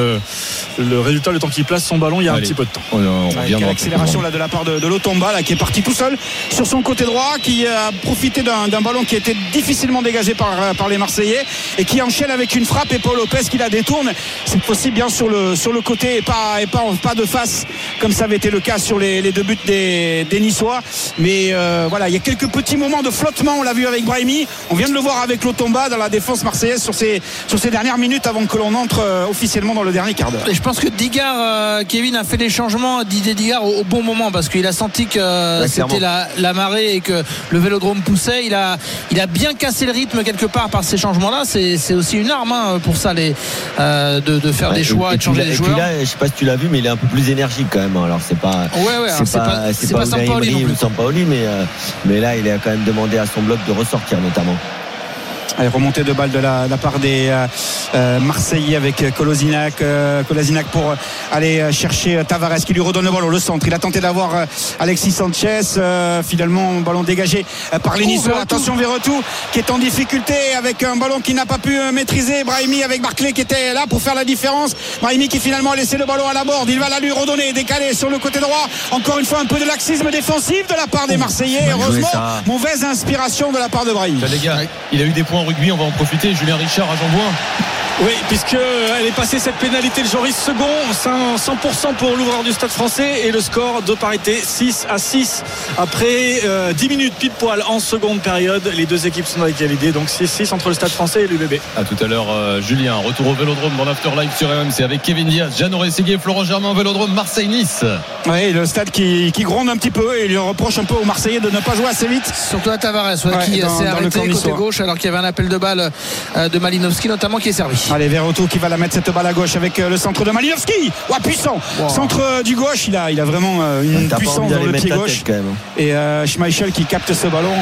le résultat, le temps qu'il place son ballon il y a un petit peu de temps.
On reviendra. L'accélération là de la part de Lotomba là, qui est parti tout seul sur son côté droit, qui a profité d'un ballon qui était difficilement dégagé par les Marseillais et qui enchaîne avec une frappe, et Paul Lopez qui la détourne cette fois-ci bien sur le côté et pas de face comme ça avait été le cas sur les deux buts des Niçois. Mais voilà, il y a quelques petits moments de flottement, on l'a vu avec Brahimi, on vient de le voir avec Lotomba dans la défense marseillaise sur ces dernières minutes avant que l'on entre officiellement dans le dernier quart d'heure.
Et je pense que Digard, Kevin a fait les changements, Didier Digard, au bon moment, parce qu'il a senti que c'était la marée et que le Vélodrome poussait. Il a bien cassé le rythme quelque part par ces changements-là. C'est aussi une arme pour ça, de faire des choix et de changer les joueurs.
Et puis là, je sais pas si tu l'as vu, mais il est un peu plus énergique quand même. Alors c'est pas Sampaoli, mais là il a quand même demandé à son bloc de ressortir notamment.
Allez, remontée de balle de la part des Marseillais avec Kolasinac pour aller chercher Tavares qui lui redonne le ballon, le centre. Il a tenté d'avoir Alexis Sanchez, finalement ballon dégagé par les Niçois. Attention Verretou qui est en difficulté avec un ballon qu'il n'a pas pu maîtriser. Brahimi avec Barclay qui était là pour faire la différence. Brahimi qui finalement a laissé le ballon à Laborde, il va la lui redonner, décalé sur le côté droit. Encore une fois un peu de laxisme défensif de la part des Marseillais. Heureusement, mauvaise inspiration de la part de Brahimi.
Les gars, il a eu des points en rugby, on va en profiter. Julien Richard à Jean-Bouin.
Oui, puisqu'elle est passée cette pénalité de Joris Second, 100% pour l'ouvreur du Stade Français, et le score de parité 6-6 après 10 minutes pile poil en seconde période. Les deux équipes sont à égalité, donc 6-6 entre le Stade Français et l'UBB.
À tout à l'heure, Julien. Retour au Vélodrome dans l'After Live sur RMC avec Kevin Diaz, Jeanne Rességuier, Florent Germain, Vélodrome Marseille-Nice.
Oui, le stade qui gronde un petit peu et il reproche un peu aux Marseillais de ne pas jouer assez vite.
Surtout à Tavares qui s'est arrêté côté gauche alors qu'il y avait un appel de balle de Malinowski notamment qui est servi.
Allez, Verretou qui va la mettre cette balle à gauche avec le centre de Malinowski. Puissant. Centre du gauche, il a vraiment une puissance dans le pied gauche. Et Schmeichel qui capte ce ballon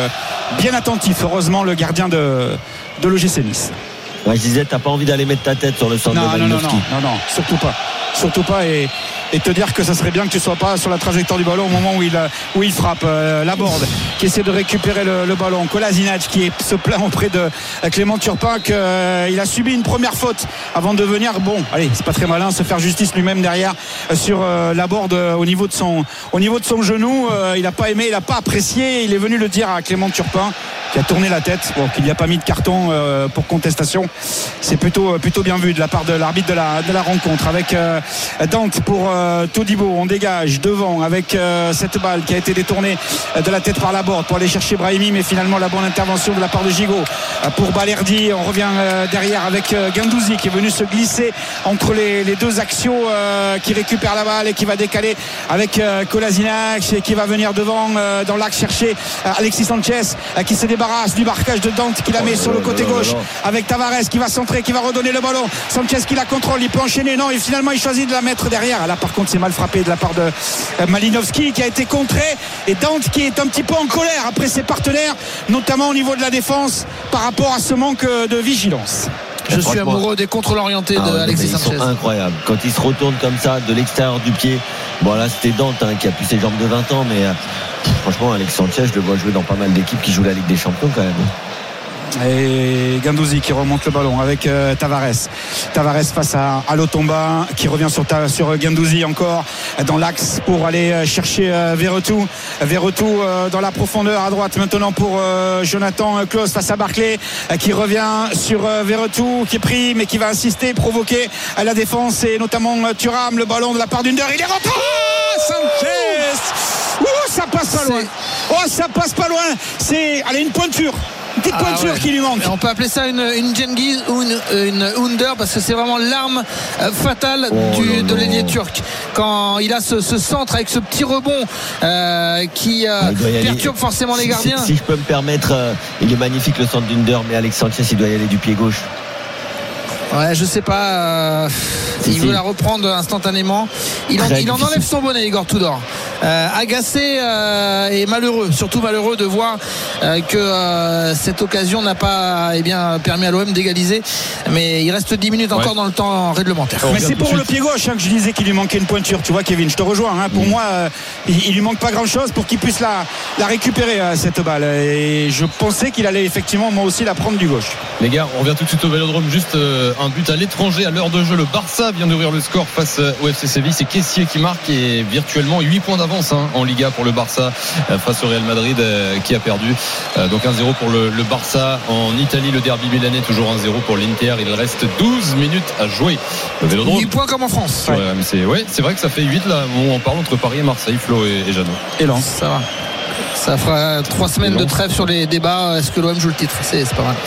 bien attentif. Heureusement le gardien de l'OGC Nice.
Ouais, je disais, t'as pas envie d'aller mettre ta tête sur le centre de Malinowski.
Non, surtout pas. Et te dire que ça serait bien que tu sois pas sur la trajectoire du ballon au moment où il frappe. Laborde qui essaie de récupérer le ballon. Kolasinac qui se plaint auprès de Clément Turpin qu'il a subi une première faute avant de venir. Bon, allez, c'est pas très malin, se faire justice lui-même derrière sur Laborde au niveau de son genou. Il a pas aimé, il a pas apprécié. Il est venu le dire à Clément Turpin qui a tourné la tête. Bon, qu'il n'y a pas mis de carton pour contestation. C'est plutôt bien vu de la part de l'arbitre de la rencontre avec Dante pour Todibo. On dégage devant avec cette balle qui a été détournée de la tête par Laborde pour aller chercher Brahimi, mais finalement la bonne intervention de la part de Gigot pour Balerdi. On revient derrière avec Guendouzi qui est venu se glisser entre les deux axiaux, qui récupère la balle et qui va décaler avec Kolasinac et qui va venir devant dans l'axe chercher Alexis Sanchez qui se débarrasse du marquage de Dante qui la met sur le côté gauche avec Tavares qui va centrer, qui va redonner le ballon. Sanchez qui la contrôle, il peut enchaîner, non, et finalement il choisit de la mettre derrière. Là par contre c'est mal frappé de la part de Malinowski qui a été contré, et Dante qui est un petit peu en colère après ses partenaires, notamment au niveau de la défense par rapport à ce manque de vigilance.
Je suis amoureux des contrôles orientés d'Alexis Sanchez.
Ils sont incroyables. Quand il se retourne comme ça de l'extérieur du pied, bon là c'était Dante qui a plus ses jambes de 20 ans, mais franchement Alexis Sanchez, je le vois jouer dans pas mal d'équipes qui jouent la Ligue des Champions quand même.
Et Guendouzi qui remonte le ballon avec Tavares face à Lotomba qui revient sur Guendouzi encore dans l'axe pour aller chercher Verretou dans la profondeur à droite maintenant pour Jonathan Klaus face à Barclay qui revient sur Verretou qui est pris mais qui va insister, provoquer la défense et notamment Thuram. Le ballon de la part d'Under, il est rentré. Sanchez, ça passe pas loin. C'est une pointure. Une petite pointure qui lui manque.
On peut appeler ça une Cengiz ou une Under parce que c'est vraiment l'arme fatale de l'ailier turc. Quand il a ce centre avec ce petit rebond qui perturbe forcément les gardiens.
Si je peux me permettre, il est magnifique le centre d'Under, mais Alex Sanchez il doit y aller du pied gauche.
Ouais, je sais pas. Il veut la reprendre instantanément. Il en enlève son bonnet, Igor Tudor. Agacé et malheureux, surtout malheureux de voir que cette occasion n'a pas permis à l'OM d'égaliser. Mais il reste 10 minutes encore dans le temps réglementaire.
Mais c'est pour le pied gauche que je disais qu'il lui manquait une pointure. Tu vois, Kevin, je te rejoins. Pour moi, il lui manque pas grand-chose pour qu'il puisse la récupérer cette balle. Et je pensais qu'il allait effectivement, moi aussi, la prendre du gauche.
Les gars, on revient tout de suite au Vélodrome. Juste un but à l'étranger à l'heure de jeu. Le Barça vient d'ouvrir le score face au FC Séville. C'est Kessié qui marque et virtuellement 8 points d'avance en Liga pour le Barça face au Real Madrid qui a perdu. Donc 1-0 pour le Barça en Italie. Le derby milanais toujours 1-0 pour l'Inter. Il reste 12 minutes à jouer. Le Vélodrome.
8 points comme en France.
C'est vrai que ça fait 8 là où on parle entre Paris et Marseille, Flo et Jeannot.
Et Lens, ça va. Ça fera 3 semaines de trêve sur les débats. Est-ce que l'OM joue le titre? C'est pas mal.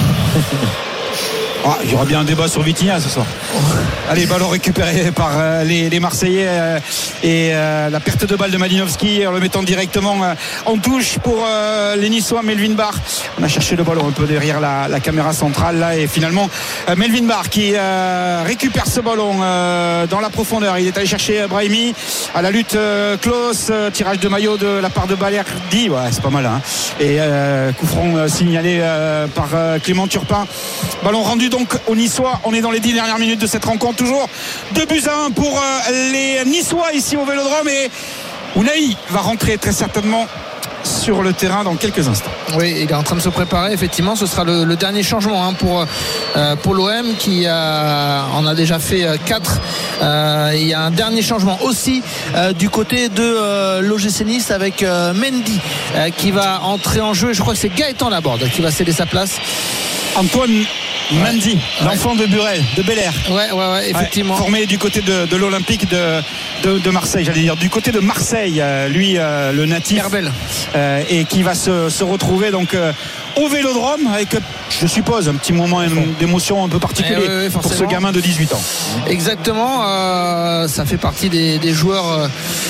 Il y aura bien un débat sur Vitinha ce soir. Allez, ballon récupéré par les Marseillais et la perte de balle de Malinowski en le mettant directement en touche pour les Niçois. Melvin Barr, on a cherché le ballon un peu derrière la caméra centrale là, et finalement Melvin Barr qui récupère ce ballon dans la profondeur. Il est allé chercher Brahimi à la lutte. Klaus, tirage de maillot de la part de Balerdi, c'est pas mal et coup franc signalé par Clément Turpin. Ballon rendu donc aux Niçois. On est dans les 10 dernières minutes de cette rencontre. Toujours 2-1 pour les Niçois ici au Vélodrome, et Unai va rentrer très certainement sur le terrain dans quelques instants.
Oui, il est en train de se préparer. Effectivement, ce sera le dernier changement pour l'OM qui en a déjà fait 4. Il y a un dernier changement aussi du côté de l'OGC Nice avec Mendy qui va entrer en jeu. Je crois que c'est Gaëtan Laborde qui va céder sa place.
Antoine Mendy, l'enfant de Burel, de Bel Air.
Ouais, effectivement.
Formé du côté de l'Olympique de Marseille, j'allais dire. Du côté de Marseille, lui, le natif.
Herbel.
Et qui va se retrouver donc au Vélodrome avec, je suppose, un petit moment d'émotion un peu particulier pour ce gamin de 18 ans.
Exactement. Ça fait partie des joueurs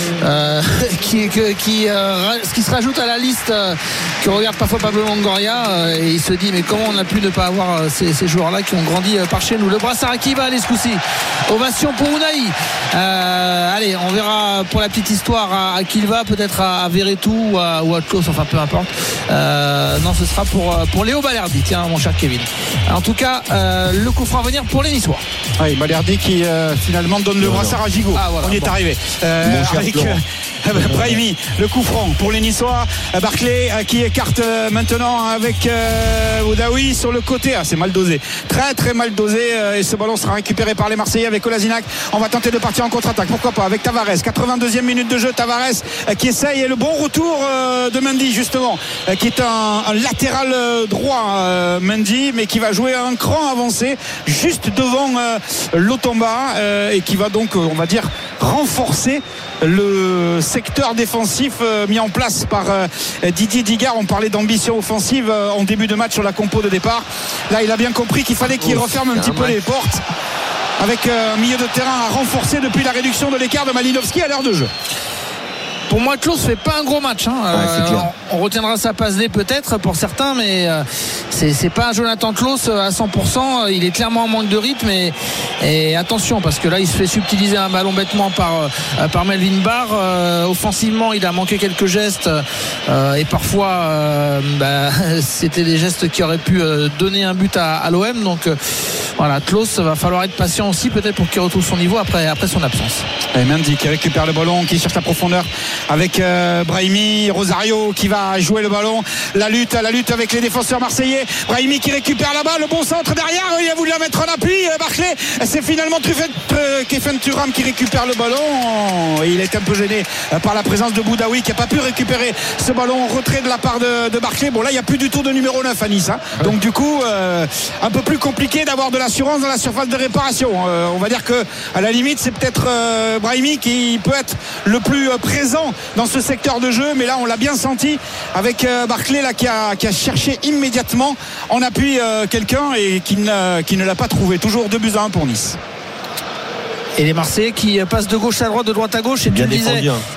qui se rajoutent à la liste que regarde parfois Pablo Longoria, et il se dit mais comment on a pu ne pas avoir ces joueurs-là qui ont grandi par chez nous. Le brassard qui va aller ce coup-ci. Ovation pour Unai. Allez, on verra pour la petite histoire à qui il va, peut-être à Verretou ou à Klaus, enfin peu importe. Non, ce sera pour Léo Balerdi, tiens mon cher Kevin. En tout cas, le coup franc à venir pour les Niçois.
Oui, Balerdi qui finalement donne le brassard à Gigot.
Voilà,
on y est arrivé. Avec Brahimi, le coup franc pour les Niçois. Barclay qui écarte maintenant avec Oudaoui sur le côté. C'est mal dosé, très très mal dosé, et ce ballon sera récupéré par les Marseillais avec Kolasinac. On va tenter de partir en contre-attaque, pourquoi pas, avec Tavares. 82e minute de jeu, Tavares qui essaye, et le bon retour de Mendy justement, qui est un latéral droit, Mendy, mais qui va jouer un cran avancé juste devant Lotomba, et qui va donc, on va dire, renforcer le secteur défensif mis en place par Didier Digard. On parlait d'ambition offensive en début de match sur la compo de départ. Là, il a bien compris qu'il fallait qu'il referme un petit peu les portes, avec un milieu de terrain à renforcer depuis la réduction de l'écart de Malinowski à l'heure de jeu.
Pour moi, Klose fait pas un gros match.
C'est clair.
On retiendra sa passe D peut-être pour certains, mais c'est pas un Jonathan Klose à 100%. Il est clairement en manque de rythme et attention parce que là, il se fait subtiliser un ballon bêtement par Melvin Barr. Offensivement, il a manqué quelques gestes et parfois c'était des gestes qui auraient pu donner un but à l'OM. Donc voilà, Klose va falloir être patient aussi peut-être pour qu'il retrouve son niveau après son absence.
Et Mendy qui récupère le ballon, qui cherche la profondeur avec Brahimi. Rosario qui va jouer le ballon. La lutte avec les défenseurs marseillais. Brahimi qui récupère la balle, le bon centre derrière. Il a voulu la mettre en appui. Barclay, c'est finalement Kefren Turam qui récupère le ballon. Et il est un peu gêné par la présence de Boudaoui qui n'a pas pu récupérer ce ballon en retrait de la part de Barclay. Bon, là, il n'y a plus du tout de numéro 9 à Nice. Donc, du coup, un peu plus compliqué d'avoir de l'assurance dans la surface de réparation. On va dire que à la limite, c'est peut-être Brahimi qui peut être le plus présent dans ce secteur de jeu. Mais là, on l'a bien senti avec Barclay là, qui a cherché immédiatement en appui quelqu'un et qui ne l'a pas trouvé. Toujours 2-1 pour Nice.
Et les Marseillais qui passent de gauche à droite, de droite à gauche. Et
bien
tu le disais,
défendu, hein.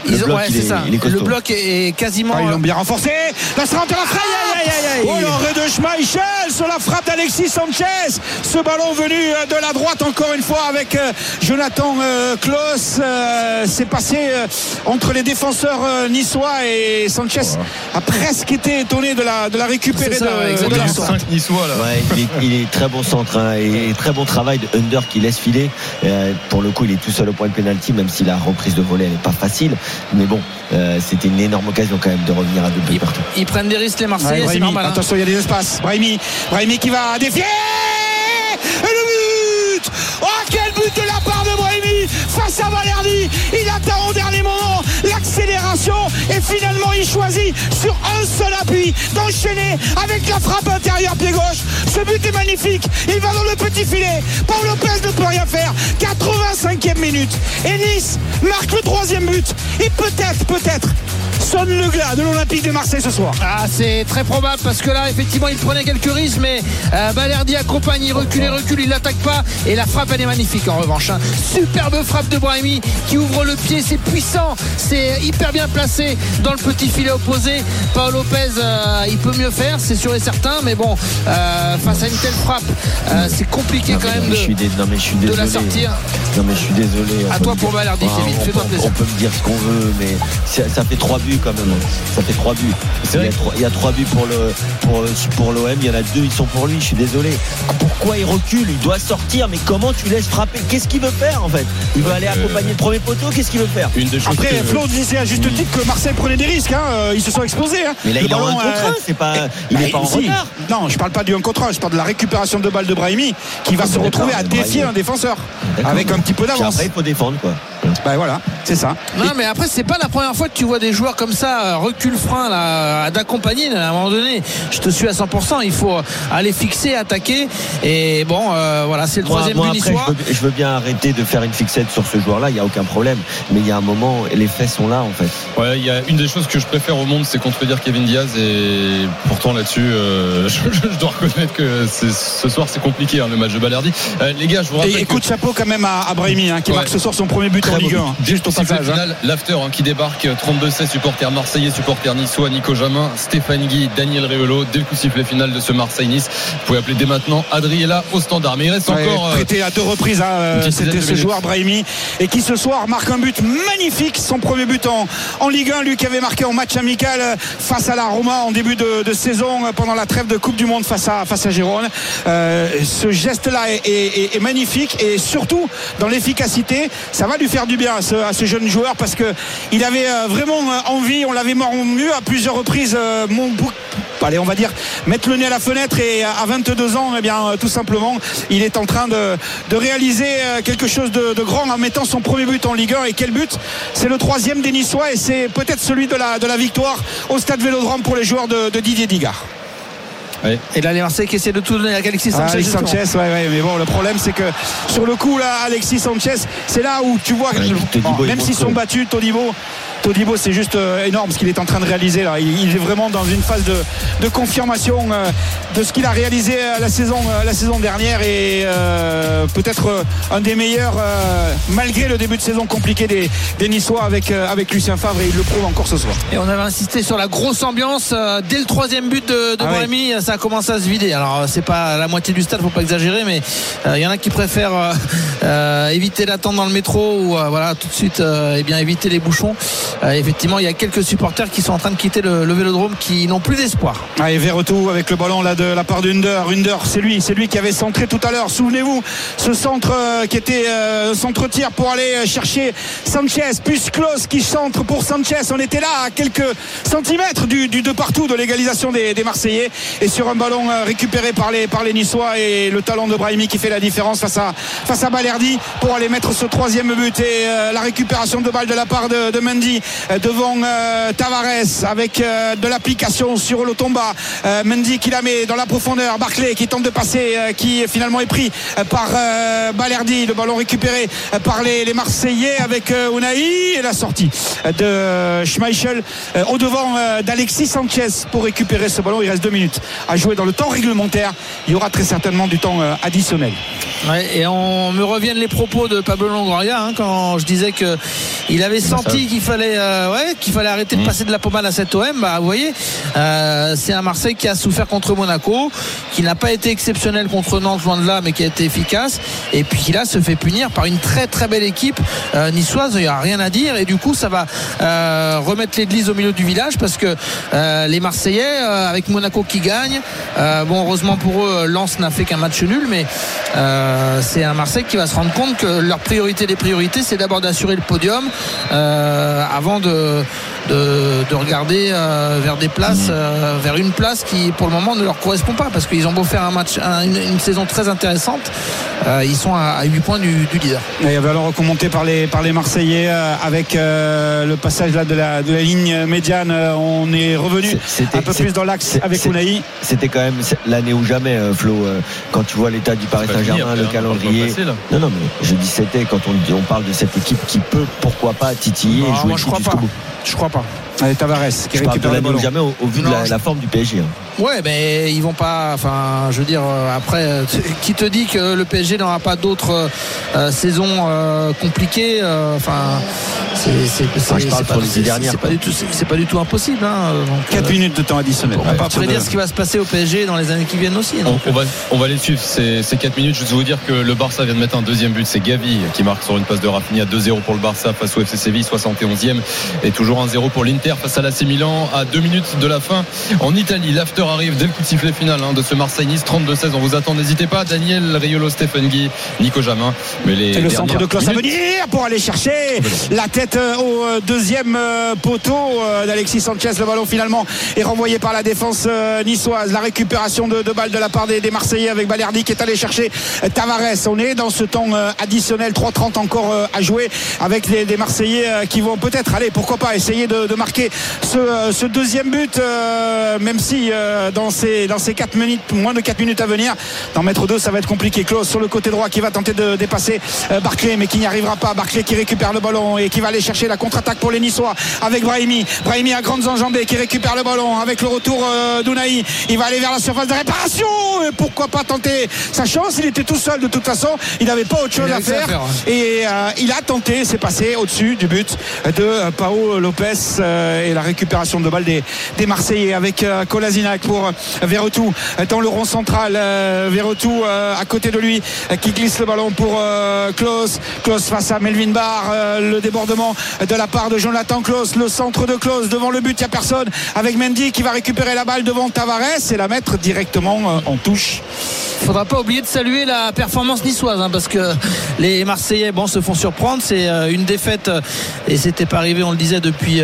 Le
bloc est quasiment.
Ils l'ont bien renforcé. Là, ça rentre à la frappe. Oh, l'arrêt de Schmeichel sur la frappe d'Alexis Sanchez. Ce ballon venu de la droite encore une fois avec Jonathan Klose. C'est passé entre les défenseurs niçois et Sanchez a presque été étonné de la récupérer de la sorte.
5 niçois là.
Ouais, il est très bon centre et très bon travail de Under qui laisse filer. Pour le coup, il est tout seul au point de pénalty, même si la reprise de volet n'est pas facile. Mais bon, c'était une énorme occasion quand même de revenir à 2 buts partout.
Ils prennent des risques les Marseillais,
Brahimi,
c'est normal.
attention, il y a des espaces. Brahimi qui va défier. Et le but. Oh, quel but de la part de Brahimi face à Balerdi. Il attend au dernier moment l'accélération et finalement il choisit sur un seul appui d'enchaîner avec la frappe intérieure pied gauche. Ce but est magnifique. Il va dans le petit filet. Paul Lopez ne peut rien faire. 85e minute et Nice marque le 3e but et peut-être sonne le glas de l'Olympique de Marseille ce soir.
C'est très probable parce que là effectivement il prenait quelques risques, mais Balerdi accompagne, il recule, il l'attaque pas et la frappe elle est magnifique en revanche. Superbe frappe de Brahimi qui ouvre le pied, c'est puissant, c'est hyper bien placé dans le petit filet opposé. Paul Lopez il peut mieux faire, c'est sûr et certain, mais bon face à une telle frappe c'est compliqué quand même de la sortir.
Non mais je suis désolé.
À toi pour Balerdi, Kevin, fais-toi plaisir.
On peut me dire ce qu'on veut, mais ça fait 3 buts quand même. Ça fait 3 buts. Il y a 3 buts pour l'OM, il y en a 2 ils sont pour lui, je suis désolé. Pourquoi il recule? Il doit sortir, mais comment tu laisses frapper? Qu'est-ce qu'il veut faire en fait? Il veut aller accompagner le premier poteau, qu'est-ce qu'il veut faire?
Après, Flo disait à juste titre que Marseille prenait des risques, ils se sont exposés.
Mais là il est en 1 contre 1, il n'est pas en retard.
Non, je parle pas du 1 contre 1, je parle de la récupération de balle de Brahimi qui va se retrouver à défier un défenseur avec un petit peu d'avance.
Après il faut défendre quoi.
Voilà, c'est ça.
Non mais après c'est pas la première fois que tu vois des joueurs comme ça recul frein là, d'accompagner. À un moment donné je te suis à 100%, il faut aller fixer, attaquer et bon voilà, c'est le 3e but niçois.
Je veux bien arrêter de faire une fixette sur ce joueur là, il n'y a aucun problème, mais il y a un moment les faits sont là en fait.
Ouais, il y a une des choses que je préfère au monde, c'est contredire Kevin Diaz, et pourtant là-dessus je dois reconnaître que ce soir c'est compliqué le match de Balerdi. Les gars, je vous rappelle
coup de chapeau quand même à Brahimi qui marque ce soir son premier but en Ligue 1.
Juste au passage final, l'after qui débarque, 32-16 supporters marseillais, supporters niçois, Nico Jamin, Stéphane Guy, Daniel Révelo. Dès le coup sifflet final de ce Marseille-Nice, vous pouvez appeler dès maintenant Adriela au standard. Mais il reste encore
prêté à 2 reprises c'était ce joueur Brahimi et qui ce soir marque un but magnifique, son premier but en Ligue 1, lui qui avait marqué en match amical face à la Roma en début de saison pendant la trêve de Coupe du Monde face à Gérone. Ce geste là est magnifique et surtout dans l'efficacité, ça va lui faire du bien à ce jeune joueur parce que il avait vraiment envie, on l'avait mordu à plusieurs reprises, on va dire mettre le nez à la fenêtre, et à 22 ans tout simplement il est en train de réaliser quelque chose de grand en mettant son premier but en Ligue 1. Et quel but! C'est le 3e des Niçois et c'est peut-être celui de la victoire au stade Vélodrome pour les joueurs de Didier Digard.
Ouais. Et là les Marseillais qui essaient de tout donner à Alexis Sanchez.
Mais bon, le problème c'est que sur le coup là, Alexis Sanchez, c'est là où tu vois même s'ils sont battus, Todibo, Todibo, c'est juste énorme ce qu'il est en train de réaliser là. Il est vraiment dans une phase de confirmation de ce qu'il a réalisé la saison dernière et peut-être un des meilleurs malgré le début de saison compliqué des Niçois avec Lucien Favre, et il le prouve encore ce soir.
Et on avait insisté sur la grosse ambiance dès le 3e but de Brahimi. Ça a commencé à se vider. Alors c'est pas la moitié du stade, faut pas exagérer, mais il y en a qui préfèrent éviter l'attente dans le métro ou voilà, tout de suite éviter les bouchons. Effectivement, il y a quelques supporters qui sont en train de quitter le Vélodrome, qui n'ont plus d'espoir.
Et Verretou avec le ballon là de la part d'Under. C'est lui qui avait centré tout à l'heure. Souvenez-vous, ce centre qui était centre-tir pour aller chercher Sanchez, plus Klose qui centre pour Sanchez. On était là à quelques centimètres du de partout de l'égalisation des Marseillais, et sur un ballon récupéré par les Niçois, et le talent de Brahimi qui fait la différence face à Balerdi pour aller mettre ce 3e but, et la récupération de balle de la part de Mendy devant Tavares avec de l'application sur Lotomba. Mendy qui la met dans la profondeur, Barclay qui tente de passer, qui finalement est pris par Balerdi. Le ballon récupéré par les Marseillais avec Unai, et la sortie de Schmeichel au devant d'Alexis Sanchez pour récupérer ce ballon. Il reste 2 minutes à jouer dans le temps réglementaire. Il y aura très certainement du temps additionnel.
Ouais, et on me reviennent les propos de Pablo Longoria quand je disais qu'il avait senti qu'il fallait arrêter de passer de la pommade à cet OM. Vous voyez, c'est un Marseille qui a souffert contre Monaco, qui n'a pas été exceptionnel contre Nantes, loin de là, mais qui a été efficace, et puis qui là se fait punir par une très très belle équipe niçoise. Il n'y a rien à dire, et du coup ça va remettre l'église au milieu du village, parce que les Marseillais avec Monaco qui gagne, heureusement pour eux, Lens n'a fait qu'un match nul, mais c'est un Marseille qui va se rendre compte que leur priorité des priorités, c'est d'abord d'assurer le podium avant de regarder vers des places, vers une place qui pour le moment ne leur correspond pas, parce qu'ils ont beau faire une saison très intéressante, ils sont à 8 points du leader.
Et alors commenté par les Marseillais avec le passage là de la ligne médiane, on est revenu un peu plus dans l'axe avec Unai.
C'était quand même l'année ou jamais, Flo, quand tu vois l'état du Paris Saint-Germain, le calendrier. Non, mais je dis c'était quand on parle de cette équipe qui peut, pourquoi pas, titiller et jouer jusqu'au bout.
Je crois pas. Allez, Tavares qui récupère le ballon.
Jamais au vu de la forme du PSG.
Ouais, mais ils vont pas. Enfin, je veux dire, après, qui te dit que le PSG n'aura pas d'autres saisons compliquées. Enfin,
je parle pour les 10 dernières.
C'est pas du tout impossible.
4 minutes de temps additionnel.
On va pas prédire ce qui va se passer au PSG dans les années qui viennent aussi.
On va les suivre ces 4 minutes. Je vais vous dire que le Barça vient de mettre un 2e but. C'est Gavi qui marque sur une passe de Rafinha. 2-0 pour le Barça face au FC Séville, 71e, et toujours 1-0 pour l'Inter face à l'AC Milan à 2 minutes de la fin en Italie. L'after arrive dès le coup de sifflet final de ce Marseille-Nice. 32-16, on vous attend, n'hésitez pas. Daniel Riolo, Stéphane Guy, Nico Jamin. Mais
c'est le centre de Klose à venir pour aller chercher la tête au 2e poteau d'Alexis Sanchez. Le ballon finalement est renvoyé par la défense niçoise. La récupération de balles de la part des Marseillais avec Balerdi qui est allé chercher Tavares. On est dans ce temps additionnel, 3:30 encore à jouer, avec des Marseillais qui vont peut-être aller, pourquoi pas, essayer de marquer ce 2e but, même si dans ces 4 minutes, moins de 4 minutes à venir, d'en mettre 2, ça va être compliqué. Klose sur le côté droit qui va tenter de dépasser Barclay, mais qui n'y arrivera pas. Barclay qui récupère le ballon et qui va aller chercher la contre-attaque pour les Niçois avec Brahimi à grandes enjambées qui récupère le ballon avec le retour d'Unai. Il va aller vers la surface de réparation, et pourquoi pas tenter sa chance. Il était tout seul de toute façon, il n'avait pas autre chose à faire, et il a tenté, c'est passé au-dessus du but de Pau Lopez, et la récupération de balle des Marseillais avec Kolasinac pour Verretou dans le rond central. Verretou à côté de lui qui glisse le ballon pour Klose face à Melvin Barr. Le débordement de la part de Jonathan Klose, le centre de Klose devant le but, il n'y a personne, avec Mendy qui va récupérer la balle devant Tavares et la mettre directement en touche.
Il ne faudra pas oublier de saluer la performance niçoise, parce que les Marseillais se font surprendre. C'est une défaite, et c'était pas arrivé, on le disait, depuis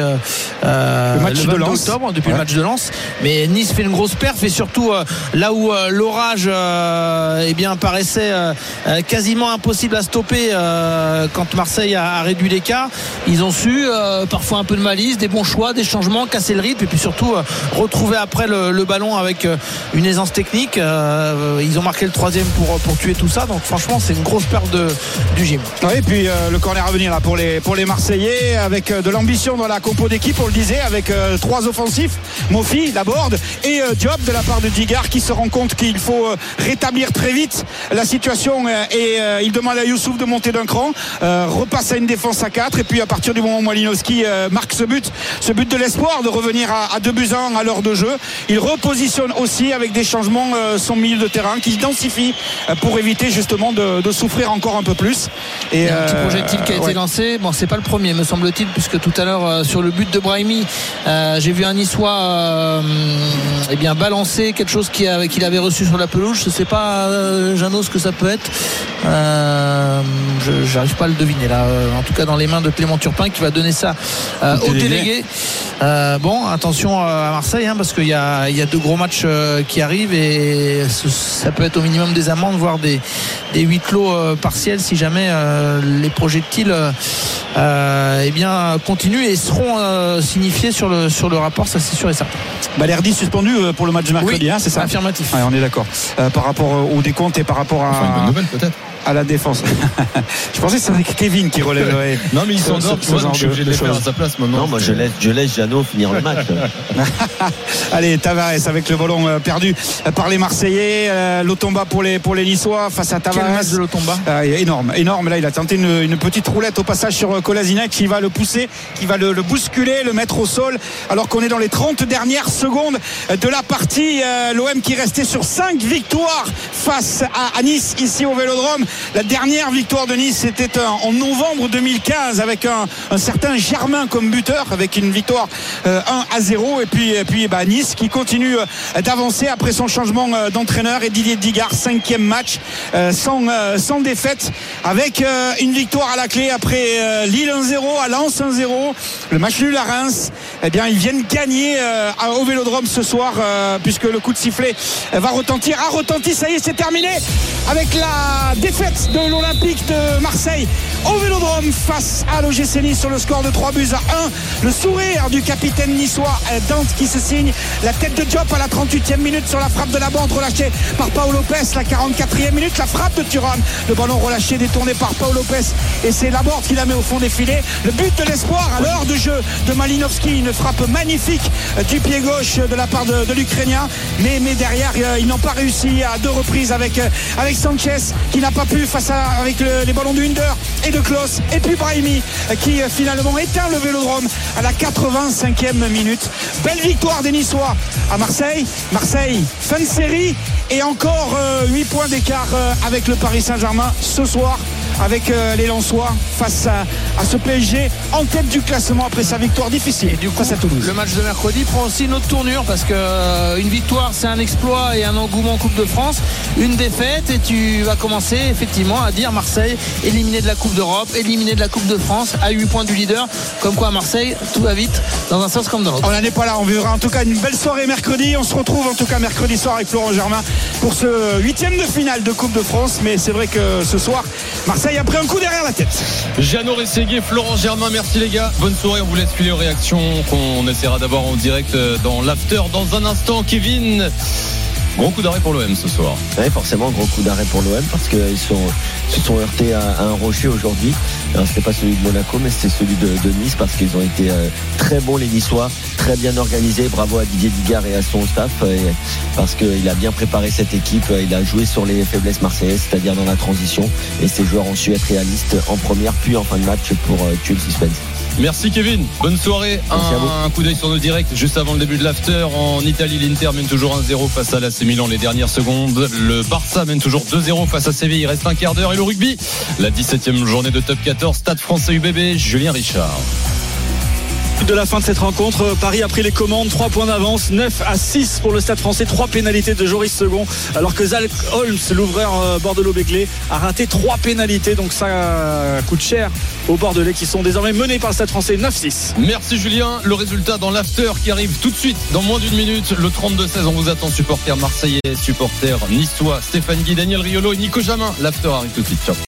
le
match de
22
Lens.
octobre, depuis le match de Lens. Mais Nice fait une grosse perf et surtout là où l'orage paraissait quasiment impossible à stopper quand Marseille a réduit l'écart, ils ont su parfois un peu de malice, des bons choix, des changements, casser le rythme et puis surtout retrouver après le ballon avec une aisance technique. Ils ont marqué le 3e pour tuer tout ça, donc franchement c'est une grosse perte du gym.
Oui, et puis le corner à venir là pour les Marseillais avec de l'ambition dans la compo d'équipe, on le disait, avec 3 offensifs, Mofi, Laborde et Diop de la part de Digard qui se rend compte qu'il faut rétablir très vite la situation et il demande à Youssouf de monter d'un cran, repasse à une défense à 4 et puis à partir du moment où Malinowski marque ce but de l'espoir de revenir à 2-1 à l'heure de jeu, il repositionne aussi avec des changements son milieu de terrain qui densifie pour éviter justement de souffrir encore un peu plus.
Et un petit projectile qui a été lancé, bon c'est pas le premier me semble-t-il, puisque tout à l'heure sur le but de Brahimi j'ai vu un Niçois balancer quelque chose qu'il avait reçu sur la pelouse. Je sais pas Jeannot ce que ça peut être, j'arrive pas à le deviner là, en tout cas dans les mains de Clément Turpin qui va donner ça au délégué. Attention à Marseille parce qu'il y a 2 gros matchs qui arrivent et ça peut être au minimum des amendes, voire des huis clos partiels si jamais les projectiles continuent et seront signifiés sur le rapport, ça c'est sûr et certain.
Balerdi suspendu pour le match de mercredi, c'est ça?
Affirmatif.
Ouais, on est d'accord. Par rapport au décompte et par rapport
une bonne nouvelle peut-être.
À la défense. Je pensais que c'était Kevin qui relèverait.
Non mais ils sont dehors, tu vois, donc je suis obligé de les faire à sa place maintenant.
Non, moi je laisse Jeannot finir le match.
Allez, Tavares avec le ballon perdu par les Marseillais, Lotomba pour les Niçois face à Tavares.
Quel match de Lotomba.
Énorme. Là, il a tenté une petite roulette au passage sur Kolasinac qui va le pousser, qui va le bousculer, le mettre au sol, alors qu'on est dans les 30 dernières secondes de la partie. L'OM qui restait sur 5 victoires face à Nice ici au Vélodrome. La dernière victoire de Nice c'était en novembre 2015 avec un certain Germain comme buteur, avec une victoire 1-0 et puis Nice qui continue d'avancer après son changement d'entraîneur et Didier Digard, 5e match sans défaite, avec une victoire à la clé après Lille 1-0, à Lens 1-0, le match nul à Reims. Ils viennent gagner au Vélodrome ce soir puisque le coup de sifflet va retentir, ça y est, c'est terminé avec la défaite de l'Olympique de Marseille au Vélodrome face à l'OGC Nice sur le score de 3-1. Le sourire du capitaine niçois Dante qui se signe, la tête de Diop à la 38e minute sur la frappe de la bande relâchée par Pau Lopez, la 44e minute, la frappe de Thuram, le ballon relâché détourné par Pau Lopez et c'est Laborde qui la met au fond des filets. Le but de l'espoir à l'heure de jeu de Malinowski, une frappe magnifique du pied gauche de la part de l'Ukrainien, mais derrière ils n'ont pas réussi à 2 reprises avec Sanchez qui n'a pas pu avec les ballons de Hunder et de Klose, et puis Brahimi qui finalement éteint le Vélodrome à la 85e minute. Belle victoire des Niçois à Marseille, fin de série et encore 8 points d'écart avec le Paris Saint-Germain ce soir, avec les Lensois face à ce PSG en tête du classement après sa victoire difficile
et du coup,
face à Toulouse.
Le match de mercredi prend aussi une autre tournure parce que une victoire c'est un exploit et un engouement en Coupe de France, une défaite et tu vas commencer effectivement à dire Marseille éliminé de la Coupe d'Europe, éliminé de la Coupe de France à 8 points du leader, comme quoi à Marseille tout va vite dans un sens comme dans l'autre.
On n'en est pas là, on vivra en tout cas une belle soirée mercredi. On se retrouve en tout cas mercredi soir avec Florent Germain pour ce 8e de finale de Coupe de France, mais c'est vrai que ce soir Marseille a pris un coup derrière la tête.
Jeannot Rességuier, Florent Germain, merci les gars, bonne soirée. On vous laisse filer aux réactions qu'on essaiera d'avoir en direct dans l'after dans un instant. Kevin, gros coup d'arrêt pour l'OM ce soir.
Oui, forcément, gros coup d'arrêt pour l'OM parce qu'ils se sont heurtés à un rocher aujourd'hui. Alors, c'était pas celui de Monaco, mais c'était celui de Nice parce qu'ils ont été très bons les Niçois, très bien organisés. Bravo à Didier Digard et à son staff parce qu'il a bien préparé cette équipe. Il a joué sur les faiblesses marseillaises, c'est-à-dire dans la transition. Et ses joueurs ont su être réalistes en première puis en fin de match pour tuer le suspense.
Merci Kevin, bonne soirée. Un coup d'œil sur nos directs juste avant le début de l'after. En Italie, l'Inter mène toujours 1-0 face à l'AC Milan les dernières secondes. Le Barça mène toujours 2-0 face à Séville. Il reste un quart d'heure. Et le rugby, la 17e journée de Top 14, Stade Français UBB, Julien Richard.
De la fin de cette rencontre, Paris a pris les commandes, 3 points d'avance, 9-6 pour le Stade Français, 3 pénalités de Joris Second, alors que Zach Holmes, l'ouvreur bordelot-béglé, a raté 3 pénalités, donc ça coûte cher aux Bordelais qui sont désormais menés par le Stade Français 9-6.
Merci Julien, le résultat dans l'after qui arrive tout de suite dans moins d'une minute, le 32-16, on vous attend, supporters marseillais, supporters niçois, Stéphane Guy, Daniel Riolo et Nico Jamin. L'after arrive tout de suite, ciao.